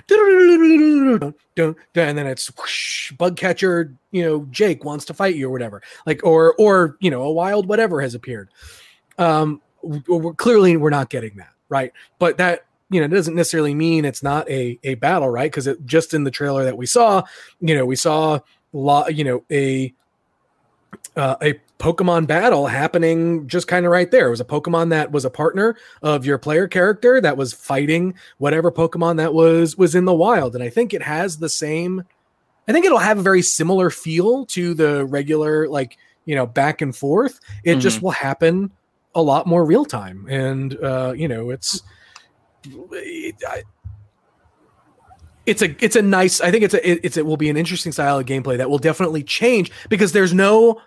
and then it's whoosh, bug catcher, you know, Jake wants to fight you or whatever, like or or you know, a wild whatever has appeared. Um, we're, clearly we're not getting that, right? But that, you know, doesn't necessarily mean it's not a, a battle, right? Because it just in the trailer that we saw, you know, we saw a lot, you know, a uh, a Pokemon battle happening just kind of right there. It was a Pokemon that was a partner of your player character that was fighting whatever Pokemon that was was in the wild, and I think it has the same. I think it'll have a very similar feel to the regular, like, you know, back and forth. It mm-hmm. just will happen a lot more real time, and uh you know, it's it, I, it's a it's a nice I think it's a it, it's it will be an interesting style of gameplay that will definitely change, because there's no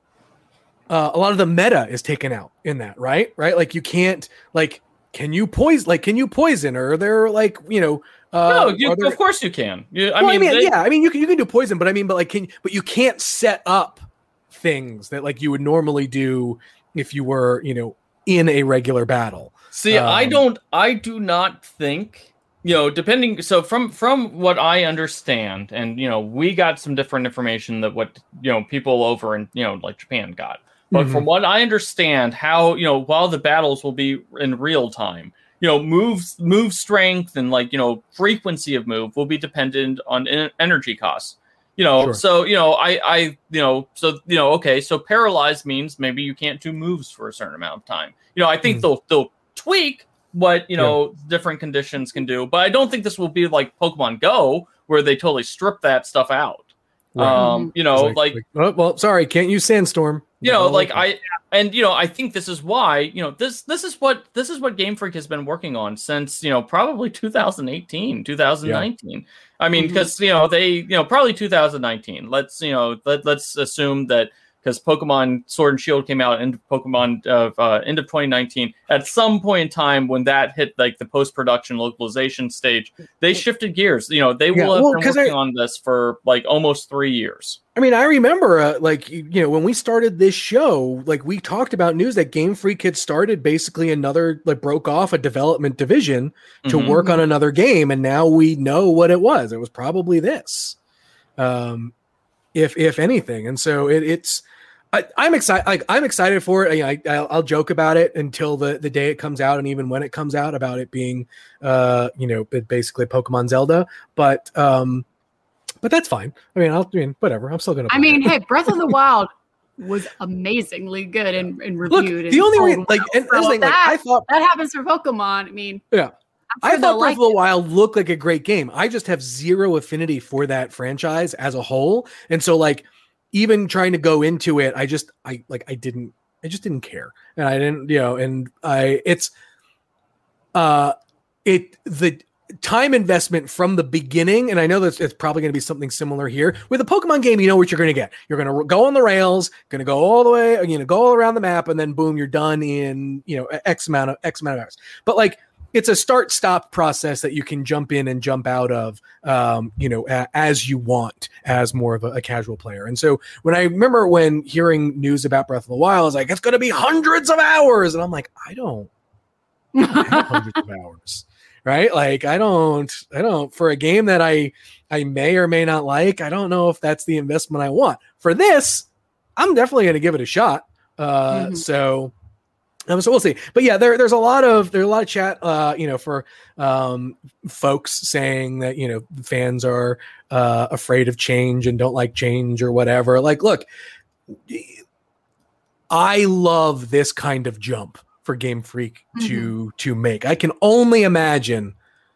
uh, a lot of the meta is taken out in that, right right like you can't, like, can you poison like can you poison or they're like, you know, uh no you, there, of course you can you, I, well, mean, I mean they, yeah I mean you can you can do poison, but I mean but like can but you can't set up things that like you would normally do if you were, you know, in a regular battle. See, um, I don't, I do not think, you know, depending. So from, from what I understand, and, you know, we got some different information that what, you know, people over in, you know, like Japan got, but mm-hmm. from what I understand, how, you know, while the battles will be in real time, you know, moves, move strength and like, you know, frequency of move will be dependent on en- energy costs. You know, sure. so, you know, I, I, you know, so, you know, okay, so paralyzed means maybe you can't do moves for a certain amount of time. You know, I think mm. they'll, they'll tweak what, you know, yeah. different conditions can do, but I don't think this will be like Pokemon Go, where they totally strip that stuff out. Right. Um, you know, like, like, like oh, well, sorry, can't use Sandstorm. You know, like I, and, you know, I think this is why, you know, this, this is what, this is what Game Freak has been working on since, you know, probably two thousand eighteen, two thousand nineteen. Yeah. I mean, because, mm-hmm. you know, they, you know, probably two thousand nineteen. Let's, you know, let, let's assume that because Pokemon Sword and Shield came out in Pokemon of uh, uh, end of twenty nineteen. At some point in time when that hit like the post-production localization stage, they shifted gears. You know, they yeah, will have well, been working I, on this for like almost three years. I mean, I remember uh, like, you know, when we started this show, like we talked about news that Game Freak had started basically another, like broke off a development division to mm-hmm. work on another game. And now we know what it was. It was probably this, um, if, if anything. And so it, it's, I, I'm excited. Like I'm excited for it. I, I, I'll joke about it until the, the day it comes out. And even when it comes out about it being, uh, you know, basically Pokemon Zelda, but, um, But that's fine. I mean, I'll I mean, whatever. I'm still gonna. I mean, it. hey, Breath of the Wild was amazingly good and, and reviewed. Look, and the only reason, like, and so thing, that, like, I thought that happens for Pokemon. I mean, yeah, sure I thought Breath like of the it. Wild looked like a great game. I just have zero affinity for that franchise as a whole, and so like, even trying to go into it, I just, I like, I didn't, I just didn't care, and I didn't, you know, and I, it's, uh, it the. time investment from the beginning, and I know that it's probably going to be something similar here with a Pokemon game. You know what you're going to get. You're going to go on the rails, going to go all the way, you know, go all around the map, and then boom, you're done in, you know, X amount of X amount of hours. But like it's a start stop process that you can jump in and jump out of, um, you know, a, as you want, as more of a, a casual player. And so when I remember when hearing news about Breath of the Wild, I was like, it's going to be hundreds of hours. And I'm like, I don't, I don't have hundreds of hours, right? Like I don't, I don't, for a game that I, I may or may not like, I don't know if that's the investment I want. For this, I'm definitely going to give it a shot. Uh, mm-hmm. So, Um, so we'll see, but yeah, there, there's a lot of there's a lot of chat, uh, you know, for um, folks saying that you know fans are uh, afraid of change and don't like change or whatever. Like, look, I love this kind of jump for Game Freak mm-hmm. to to make. I can only imagine.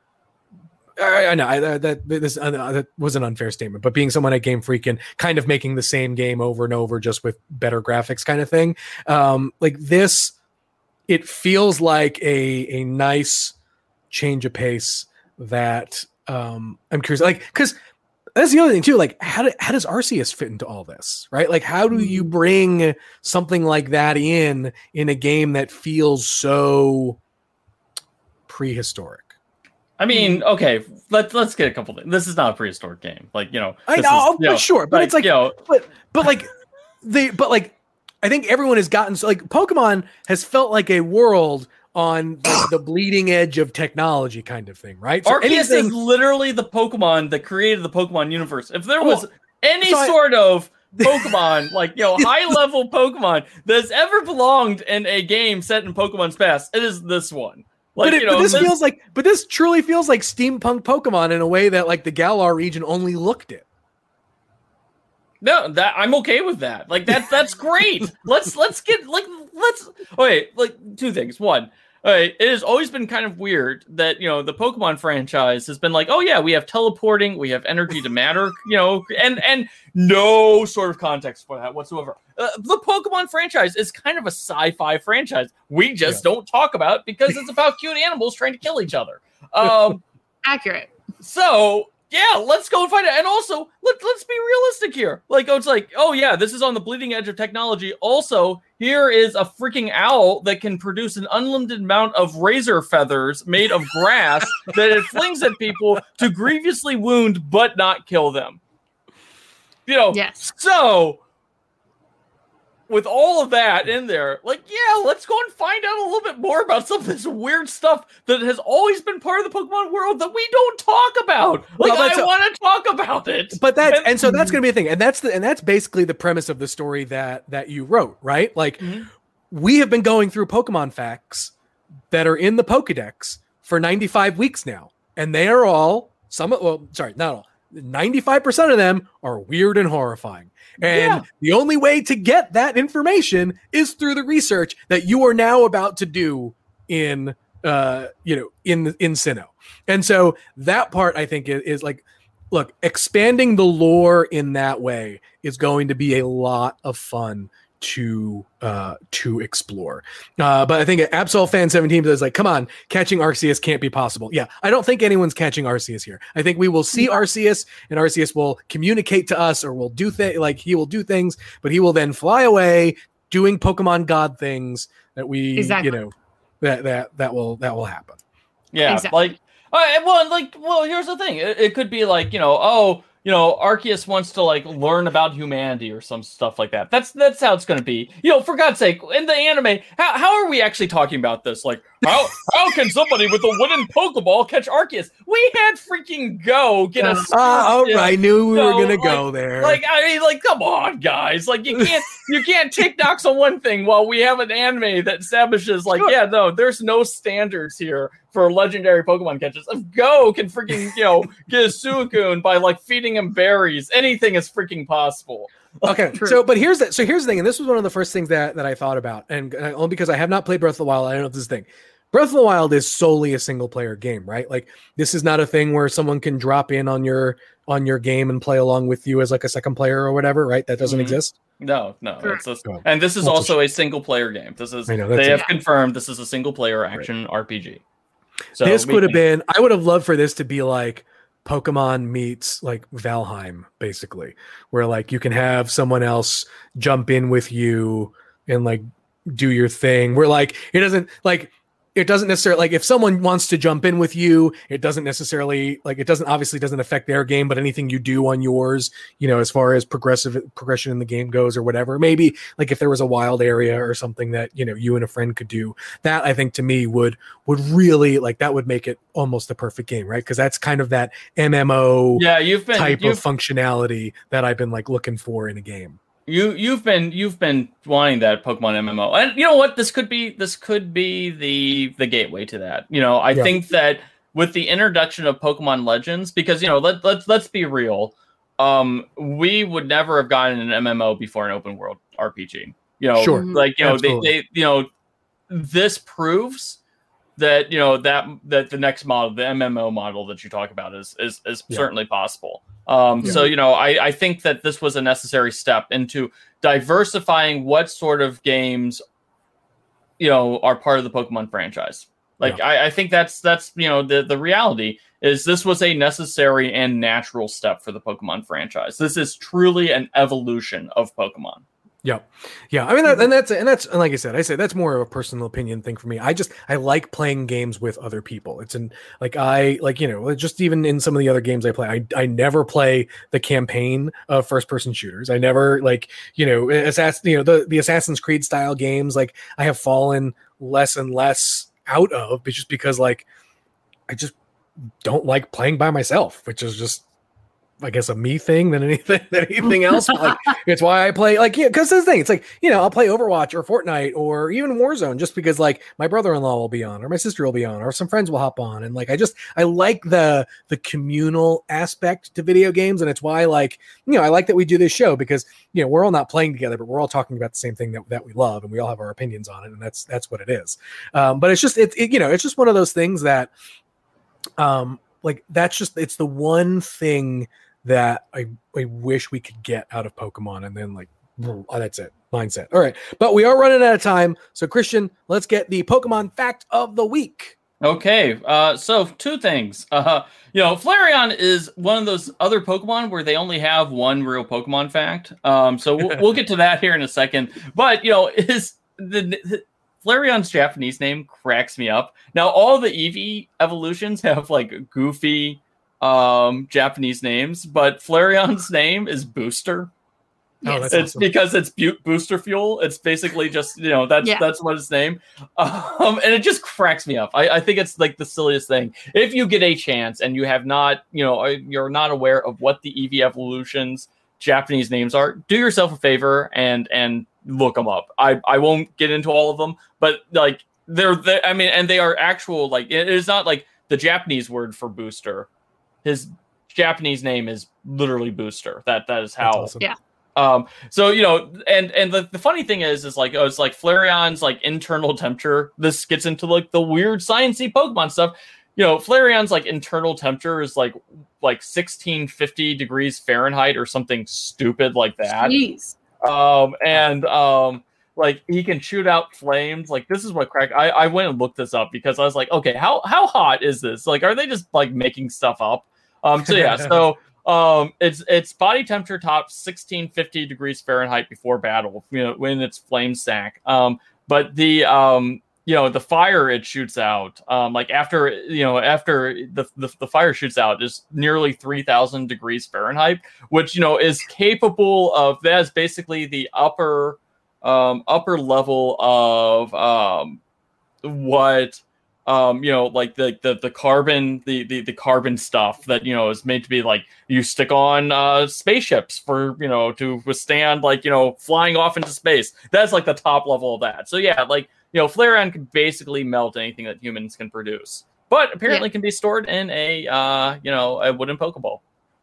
I, I know I, that this uh, that was an unfair statement, but being someone at Game Freak and kind of making the same game over and over just with better graphics, kind of thing, um, like this. It feels like a a nice change of pace that um, I'm curious, like, because that's the other thing too. Like, how do, how does Arceus fit into all this, right? Like, how do you bring something like that in in a game that feels so prehistoric? I mean, okay, let's let's get a couple things. This is not a prehistoric game, like you know. I know, is, but know, sure, but like, it's like, you know, but but like they, but like. I think everyone has gotten so like Pokemon has felt like a world on the, the bleeding edge of technology kind of thing, right? So Arceus anything, is literally the Pokemon that created the Pokemon universe. If there was well, any so sort I, of Pokemon, like, you know, high level Pokemon that's ever belonged in a game set in Pokemon's past, it is this one. Like, but, it, you know, but this, this feels like, but this truly feels like steampunk Pokemon in a way that like the Galar region only looked it. No, that I'm okay with that. Like that, that's great. let's let's get like let's. Okay, like two things. One, all right, it has always been kind of weird that you know the Pokemon franchise has been like, oh yeah, we have teleporting, we have energy to matter, you know, and and no sort of context for that whatsoever. Uh, the Pokemon franchise is kind of a sci-fi franchise. We just yeah. don't talk about because it's about cute animals trying to kill each other. Um, Accurate. So. Yeah, let's go and find it. And also, let, let's be realistic here. Like, oh, it's like, oh, yeah, this is on the bleeding edge of technology. Also, here is a freaking owl that can produce an unlimited amount of razor feathers made of grass that it flings at people to grievously wound but not kill them. You know, yes. So with all of that in there, like, yeah, let's go and find out a little bit more about some of this weird stuff that has always been part of the Pokemon world that we don't talk about. Like, well, I a, want to talk about it. But that's and, and so that's going to be a thing, and that's the and that's basically the premise of the story that that you wrote, right? Like, mm-hmm. we have been going through Pokemon facts that are in the Pokedex for ninety-five weeks now, and they are all some. Well, sorry, not all. ninety-five percent of them are weird and horrifying. And yeah. the only way to get that information is through the research that you are now about to do in, uh, you know, in, in Sinnoh. And so that part, I think, is, is like, look, expanding the lore in that way is going to be a lot of fun to uh to explore. Uh but I think Absol Fan seventeen is like, come on, catching Arceus can't be possible. Yeah, I don't think anyone's catching Arceus here. I think we will see Arceus and Arceus will communicate to us or will do things like he will do things, but he will then fly away doing Pokemon God things that we exactly. you know that that that will that will happen. Yeah, exactly. like uh, well like well here's the thing. It, it could be like, you know, oh, you know, Arceus wants to like learn about humanity or some stuff like that. That's that's how it's going to be. You know, for God's sake, in the anime, how how are we actually talking about this? Like, how how can somebody with a wooden Pokeball catch Arceus? We had freaking Go get us. Ah, all right, I knew we so, were gonna like, go there. Like, I mean, like, come on, guys. Like, you can't you can't take knocks on one thing while we have an anime that establishes like, sure. yeah, no, there's no standards here for legendary Pokemon catches. If Go can freaking, you know, get a Suicune by like feeding him berries, anything is freaking possible. Okay, True. so but here's the so here's the thing, and this was one of the first things that, that I thought about, and uh, only because I have not played Breath of the Wild, I don't know if this is the thing. Breath of the Wild is solely a single player game, right? Like, this is not a thing where someone can drop in on your on your game and play along with you as like a second player or whatever, right? That doesn't mm-hmm. exist. No, no. It's a, and this is also a single player game. This is know, they have it. confirmed this is a single player action right. R P G. So this could have been, I would have loved for this to be like Pokemon meets like Valheim, basically, where like you can have someone else jump in with you and like do your thing. Where like it doesn't like it doesn't necessarily like if someone wants to jump in with you, it doesn't necessarily like it doesn't obviously doesn't affect their game, but anything you do on yours, you know, as far as progressive progression in the game goes or whatever, maybe like if there was a wild area or something that, you know, you and a friend could do, that I think to me would would really like that would make it almost the perfect game, right? Because that's kind of that M M O yeah, you've been, type you've, of functionality that I've been like looking for in a game. You you've been you've been wanting that Pokemon M M O, and you know what? This could be this could be the the gateway to that. You know, I yeah. think that with the introduction of Pokemon Legends, because you know, let let's let's be real, um, we would never have gotten an M M O before an open world R P G. You know, sure, like you know, they, Absolutely. they you know, this proves that you know that that the next model, the M M O model that you talk about, is is is yeah. certainly possible. Um, yeah. So, you know, I, I think that this was a necessary step into diversifying what sort of games, you know, are part of the Pokemon franchise. Like, yeah. I, I think that's, that's, you know, the, the reality is this was a necessary and natural step for the Pokemon franchise. This is truly an evolution of Pokemon. Yeah. Yeah. I mean, that, and that's, and that's, and like I said, I say that's more of a personal opinion thing for me. I just, I like playing games with other people. It's in like, I like, you know, just even in some of the other games I play, I, I never play the campaign of first person shooters. I never like, you know, assassin, you know, the, the Assassin's Creed style games, like I have fallen less and less out of, but just because like, I just don't like playing by myself, which is just, I guess a me thing than anything than anything else. But like, it's why I play like yeah, because this thing, it's like, you know, I'll play Overwatch or Fortnite or even Warzone just because like my brother-in-law will be on or my sister will be on or some friends will hop on. And like I just I like the the communal aspect to video games. And it's why like, you know, I like that we do this show because you know we're all not playing together, but we're all talking about the same thing that, that we love and we all have our opinions on it. And that's that's what it is. Um, but it's just it, it you know, it's just one of those things that um like that's just it's the one thing that I, I wish we could get out of Pokemon, and then like oh, that's it mindset. All right, but we are running out of time, so Christian, let's get the Pokemon fact of the week. Okay, uh, so two things. Uh, you know, Flareon is one of those other Pokemon where they only have one real Pokemon fact. Um, so we'll, we'll get to that here in a second. But you know, is the, the Flareon's Japanese name cracks me up. Now, all the Eevee evolutions have like goofy um Japanese names, but Flareon's name is Booster. Oh, that's it's awesome. Because it's bu- booster fuel. It's basically just, you know, that's yeah. that's what its name. Um, and it just cracks me up. I, I think it's like the silliest thing. If you get a chance and you have not, you know, you're not aware of what the Eevee evolutions Japanese names are, do yourself a favor and and look them up. I I won't get into all of them, but like they're, they're I mean, and they are actual, like it is not like the Japanese word for booster. His Japanese name is literally Booster. That that is how. Awesome. Yeah. Um. So you know, and and the, the funny thing is, is like oh, it's like Flareon's like internal temperature. This gets into like the weird sciencey Pokemon stuff. You know, Flareon's like internal temperature is like like sixteen fifty degrees Fahrenheit or something stupid like that. Jeez. Um. And um. Like he can shoot out flames. Like this is what crack. I, I went and looked this up because I was like, okay, how how hot is this? Like, are they just like making stuff up? Um. So yeah. so um. It's it's body temperature tops sixteen fifty degrees Fahrenheit before battle. You know, when it's flame sack. Um. But the um. You know, the fire it shoots out. Um. Like after you know after the the, the fire shoots out is nearly three thousand degrees Fahrenheit, which you know is capable of. That is basically the upper. Um, upper level of um, what um, you know, like the, the the carbon, the, the the carbon stuff that you know is made to be like you stick on uh, spaceships for you know to withstand like you know flying off into space. That's like the top level of that. So yeah, like you know, Flareon can basically melt anything that humans can produce, but apparently yeah. can be stored in a uh, you know a wooden Pokeball.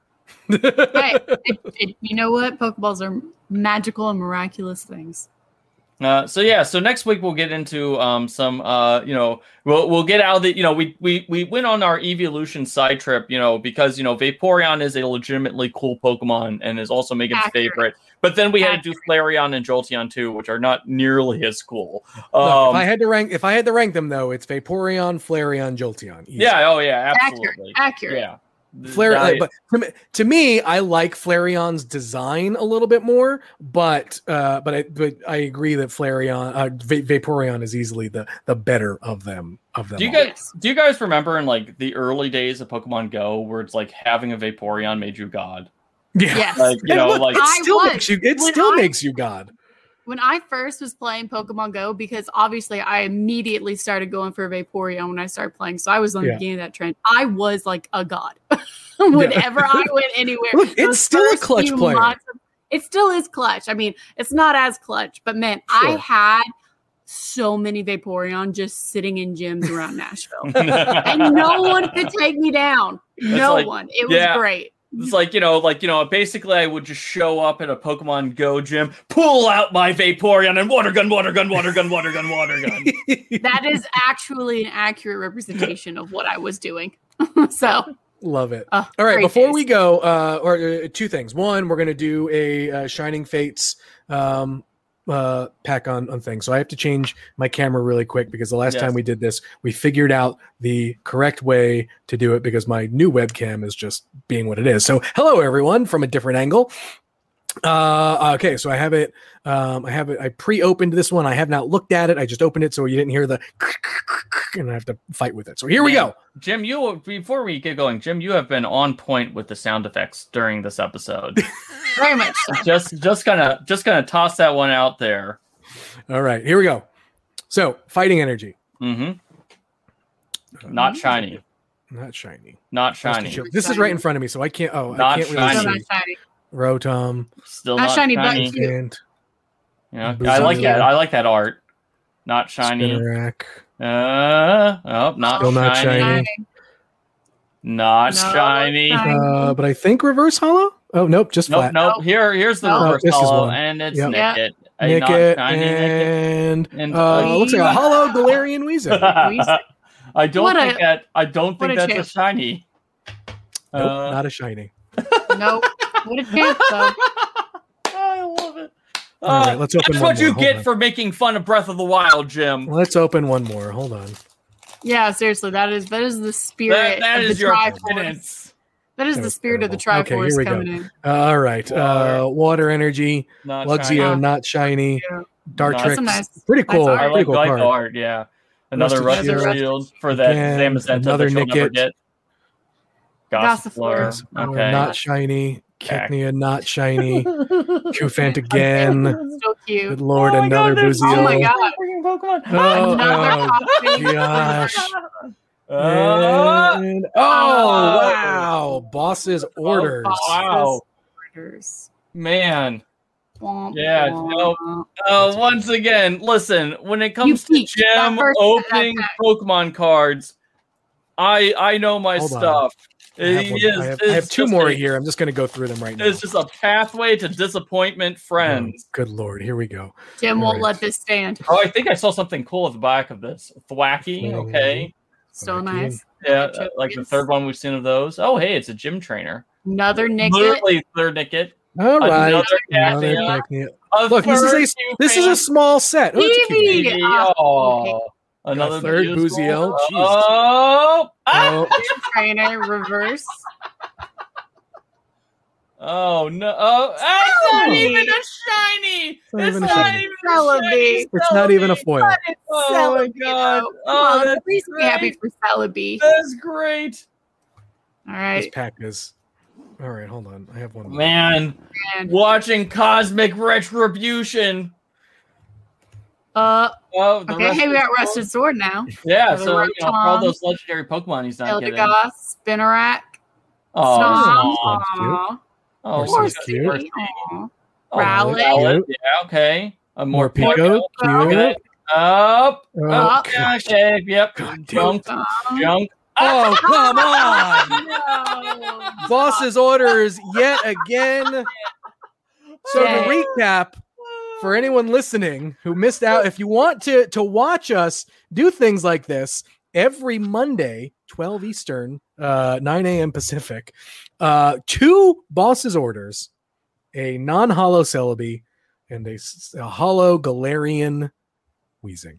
Right. It, it, you know what? Pokeballs are magical and miraculous things. Uh, so yeah, so next week we'll get into um, some, uh, you know, we'll we'll get out of the, you know, we we we went on our evolution side trip, you know, because you know Vaporeon is a legitimately cool Pokemon and is also Megan's Accurate. favorite. But then we Accurate. had to do Flareon and Jolteon too, which are not nearly as cool. Um, Look, if I had to rank, if I had to rank them though, it's Vaporeon, Flareon, Jolteon. Easy. Yeah. Oh yeah. Absolutely. Accurate. Accurate. Yeah. Flare, I- uh, but to me, to me, I like Flareon's design a little bit more, but uh, but I but I agree that Flareon, uh, Va- Vaporeon is easily the the better of them of them. Do you all. guys do you guys remember in like the early days of Pokemon Go where it's like having a Vaporeon made you god? Yeah, Yes. Like you And know, look, like it I still was. makes you. It When still I- makes you God. When I first was playing Pokemon Go, because obviously I immediately started going for Vaporeon when I started playing, so I was on Yeah. the beginning of that trend. I was like a god. Whenever I went anywhere, Look, it's those still a first clutch few player. months of- it still is clutch. I mean, it's not as clutch, but man, I Sure. had so many Vaporeon just sitting in gyms around Nashville, and no one could take me down. No like- one. It was yeah. great. it's like, you know, like, you know, basically I would just show up at a Pokemon Go gym, pull out my Vaporeon and water gun, water gun, water gun, water gun, water gun. That is actually an accurate representation of what I was doing. So Love it. uh, All right, great before days. we go, uh, or uh, two things. One, we're going to do a uh, Shining Fates um, uh, pack on on things. So I have to change my camera really quick because the last Yes. time we did this, we figured out the correct way to do it because my new webcam is just being what it is. So hello everyone from a different angle. Uh, okay, so I have it. Um, I have it. I pre-opened this one. I have not looked at it. I just opened it so you didn't hear the, and I have to fight with it. So here we Man, go. Jim, you before we get going, Jim, you have been on point with the sound effects during this episode. Very much so. just just gonna just gonna toss that one out there. All right, here we go. So fighting energy. Mm-hmm. Not shiny. Not shiny. Not shiny. This is right in front of me, so I can't. Oh, Not I can't shiny. Still really not see. shiny. Rotom Still Not not, shiny, shiny. but cute. and Yeah, Boo I like Boo. that. I like that art. Not shiny. Spinarak. Uh, oh, not Still not shiny. shiny. Not No, shiny. shiny. Uh, but I think reverse hollow. Oh nope, just Nope, flat. nope. Nope. Here, here's the Nope. reverse Oh, this is hollow, one. and it's Yep. Yeah. Nickit. A Nick not it shiny Nickit. and, And, uh, uh, looks like a hollow Galarian Weezing. I don't What think a- that. I don't what think a that's a champ. shiny. Nope, Uh, not a shiny. Nope. What a champ, though. I love it. All right, Uh, let's open That's one what you more. Hold get on. for making fun of Breath of the Wild, Jim. Let's open one more. Hold on. Yeah, seriously, that is that is the spirit That, that of is the your Triforce. penance. That is That the was spirit of the terrible. Okay, here Triforce we go. coming in. All right. Uh, water energy. Not Luxio, shiny. not shiny. Yeah. Dartrix. That's a nice- Pretty nice cool. art. I Pretty like, cool like card. the art, yeah. Another Rusted Rusted Shield. Shield for that Again, Zamazenta another that you'll never Nickit. get. Gossifleur. Gossifleur. Or Okay. Not shiny. Back. Keknia, not shiny. Cufant again. So cute. Good lord, Oh my another God, there's Buziel. Oh my god. freaking Pokemon. Oh, Another oh, copy. gosh. Uh, And- oh, wow. Boss's orders. wow. Orders. Man. Womp, Yeah, womp. no. Uh, once again, listen, when it comes to peaked. That Jim first- opening that- Pokemon cards, I I know my Hold on. stuff. I have, It one- is- I have, it's I have two just more a- here. I'm just going to go through them right now. It's just a pathway to disappointment, friends. Oh, good lord. Here we go. Jim won't Alright. let this stand. Oh, I think I saw something cool at the back of this. Thwacky, okay. So Thwacky. nice. Yeah, Gotcha. uh, like the third one we've seen of those. Oh, hey, it's a gym trainer. Another Nickit. Literally third Nickit. All right. Another Another Cacnea. Cacnea. A Look, this is third a this is a Cufant. small set. Oh, it's cute. Eevee. Eevee. Oh, Oh, another third Buziel. Buziel. Jeez. Oh, ah! Oh, Trainer reverse. Oh no! Oh, ah, it's not Celebi. even a shiny. It's not It's even a not shiny. even a Celebi. shiny. it's not even a Celebi. foil. Oh my Celebi, god! though. Oh, Come on, that's please be happy great. for Celebi. That's great, All This right. pack is. All right, hold on. I have one more. man. Man. Watching Cosmic Retribution. Uh, Oh, the okay, rest hey, we is- got Rusted Sword now. Yeah, the so you know, for all Rotom. those legendary Pokemon he's not getting. Eldegoss, Spinarak, Oh, Snom. Snom's cute. Aw. oh, Horse so is cute. Horsey. Aw. Oh, Rowlet. Rowlet, Yeah, okay. A more More Pico. Pico. Okay. Cute. Up. Oh, Up. gosh. Okay. Yep. God damn Junk. Um, Junk. Oh, come on. no. Boss's orders yet again. So Yay. to recap, for anyone listening who missed out, if you want to to watch us do things like this every Monday, twelve Eastern, uh, nine a.m. Pacific, uh, two Boss's orders, a non-hollow Celebi, and a, s- a hollow Galarian Weezing.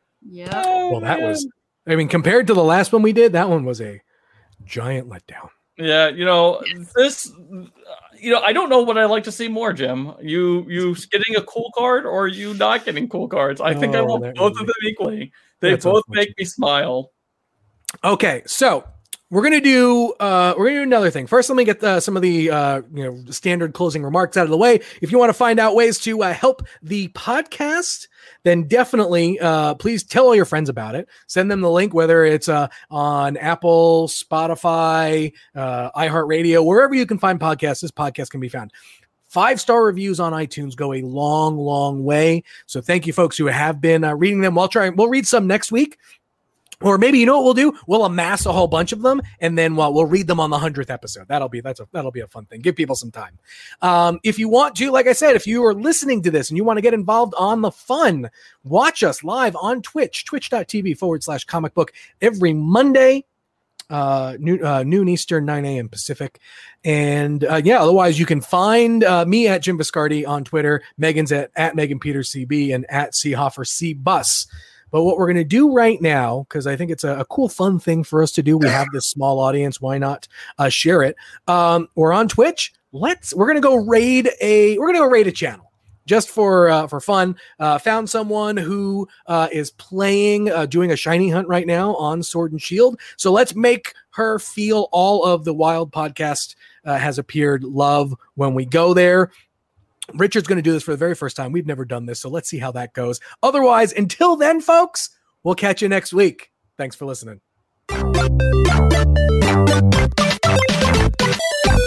Yeah. Oh, Well, that man. was, I mean, compared to the last one we did, that one was a giant letdown. Yeah, you know, this, you know, I don't know what I'd like to see more, Jim. You you getting a cool card or you not getting cool cards? I think oh, I love both of them equally. They That's both make me smile. Okay, so we're gonna do uh, we're gonna do another thing. First, let me get uh, some of the uh, you know standard closing remarks out of the way. If you want to find out ways to uh, help the podcast, then definitely uh, please tell all your friends about it. Send them the link, whether it's uh, on Apple, Spotify, uh, iHeartRadio, wherever you can find podcasts. This podcast can be found. Five-star reviews on iTunes go a long, long way. So thank you, folks who have been uh, reading them. We'll try. We'll read some next week. Or maybe, you know what we'll do? We'll amass a whole bunch of them, and then well, we'll read them on the hundredth episode. That'll be that's a that'll be a fun thing. Give people some time. Um, if you want to, like I said, if you are listening to this and you want to get involved on the fun, watch us live on Twitch, twitch.tv forward slash comic book every Monday, uh, noon, uh, noon Eastern, nine a.m. Pacific. And uh, yeah, otherwise you can find uh, me at Jim Viscardi on Twitter, Megan's at, at Megan Peters C B, and at Seehofer C Bus. But what we're going to do right now, because I think it's a, a cool, fun thing for us to do. We have this small audience. Why not uh, share it? Um, we're on Twitch. Let's. We're going to go raid a. We're going to go raid a channel just for uh, for fun. Uh, found someone who uh, is playing, uh, doing a shiny hunt right now on Sword and Shield. So let's make her feel all of the Wild Podcast uh, has appeared love when we go there. Richard's going to do this for the very first time. We've never done this, so let's see how that goes. Otherwise, until then, folks, we'll catch you next week. Thanks for listening.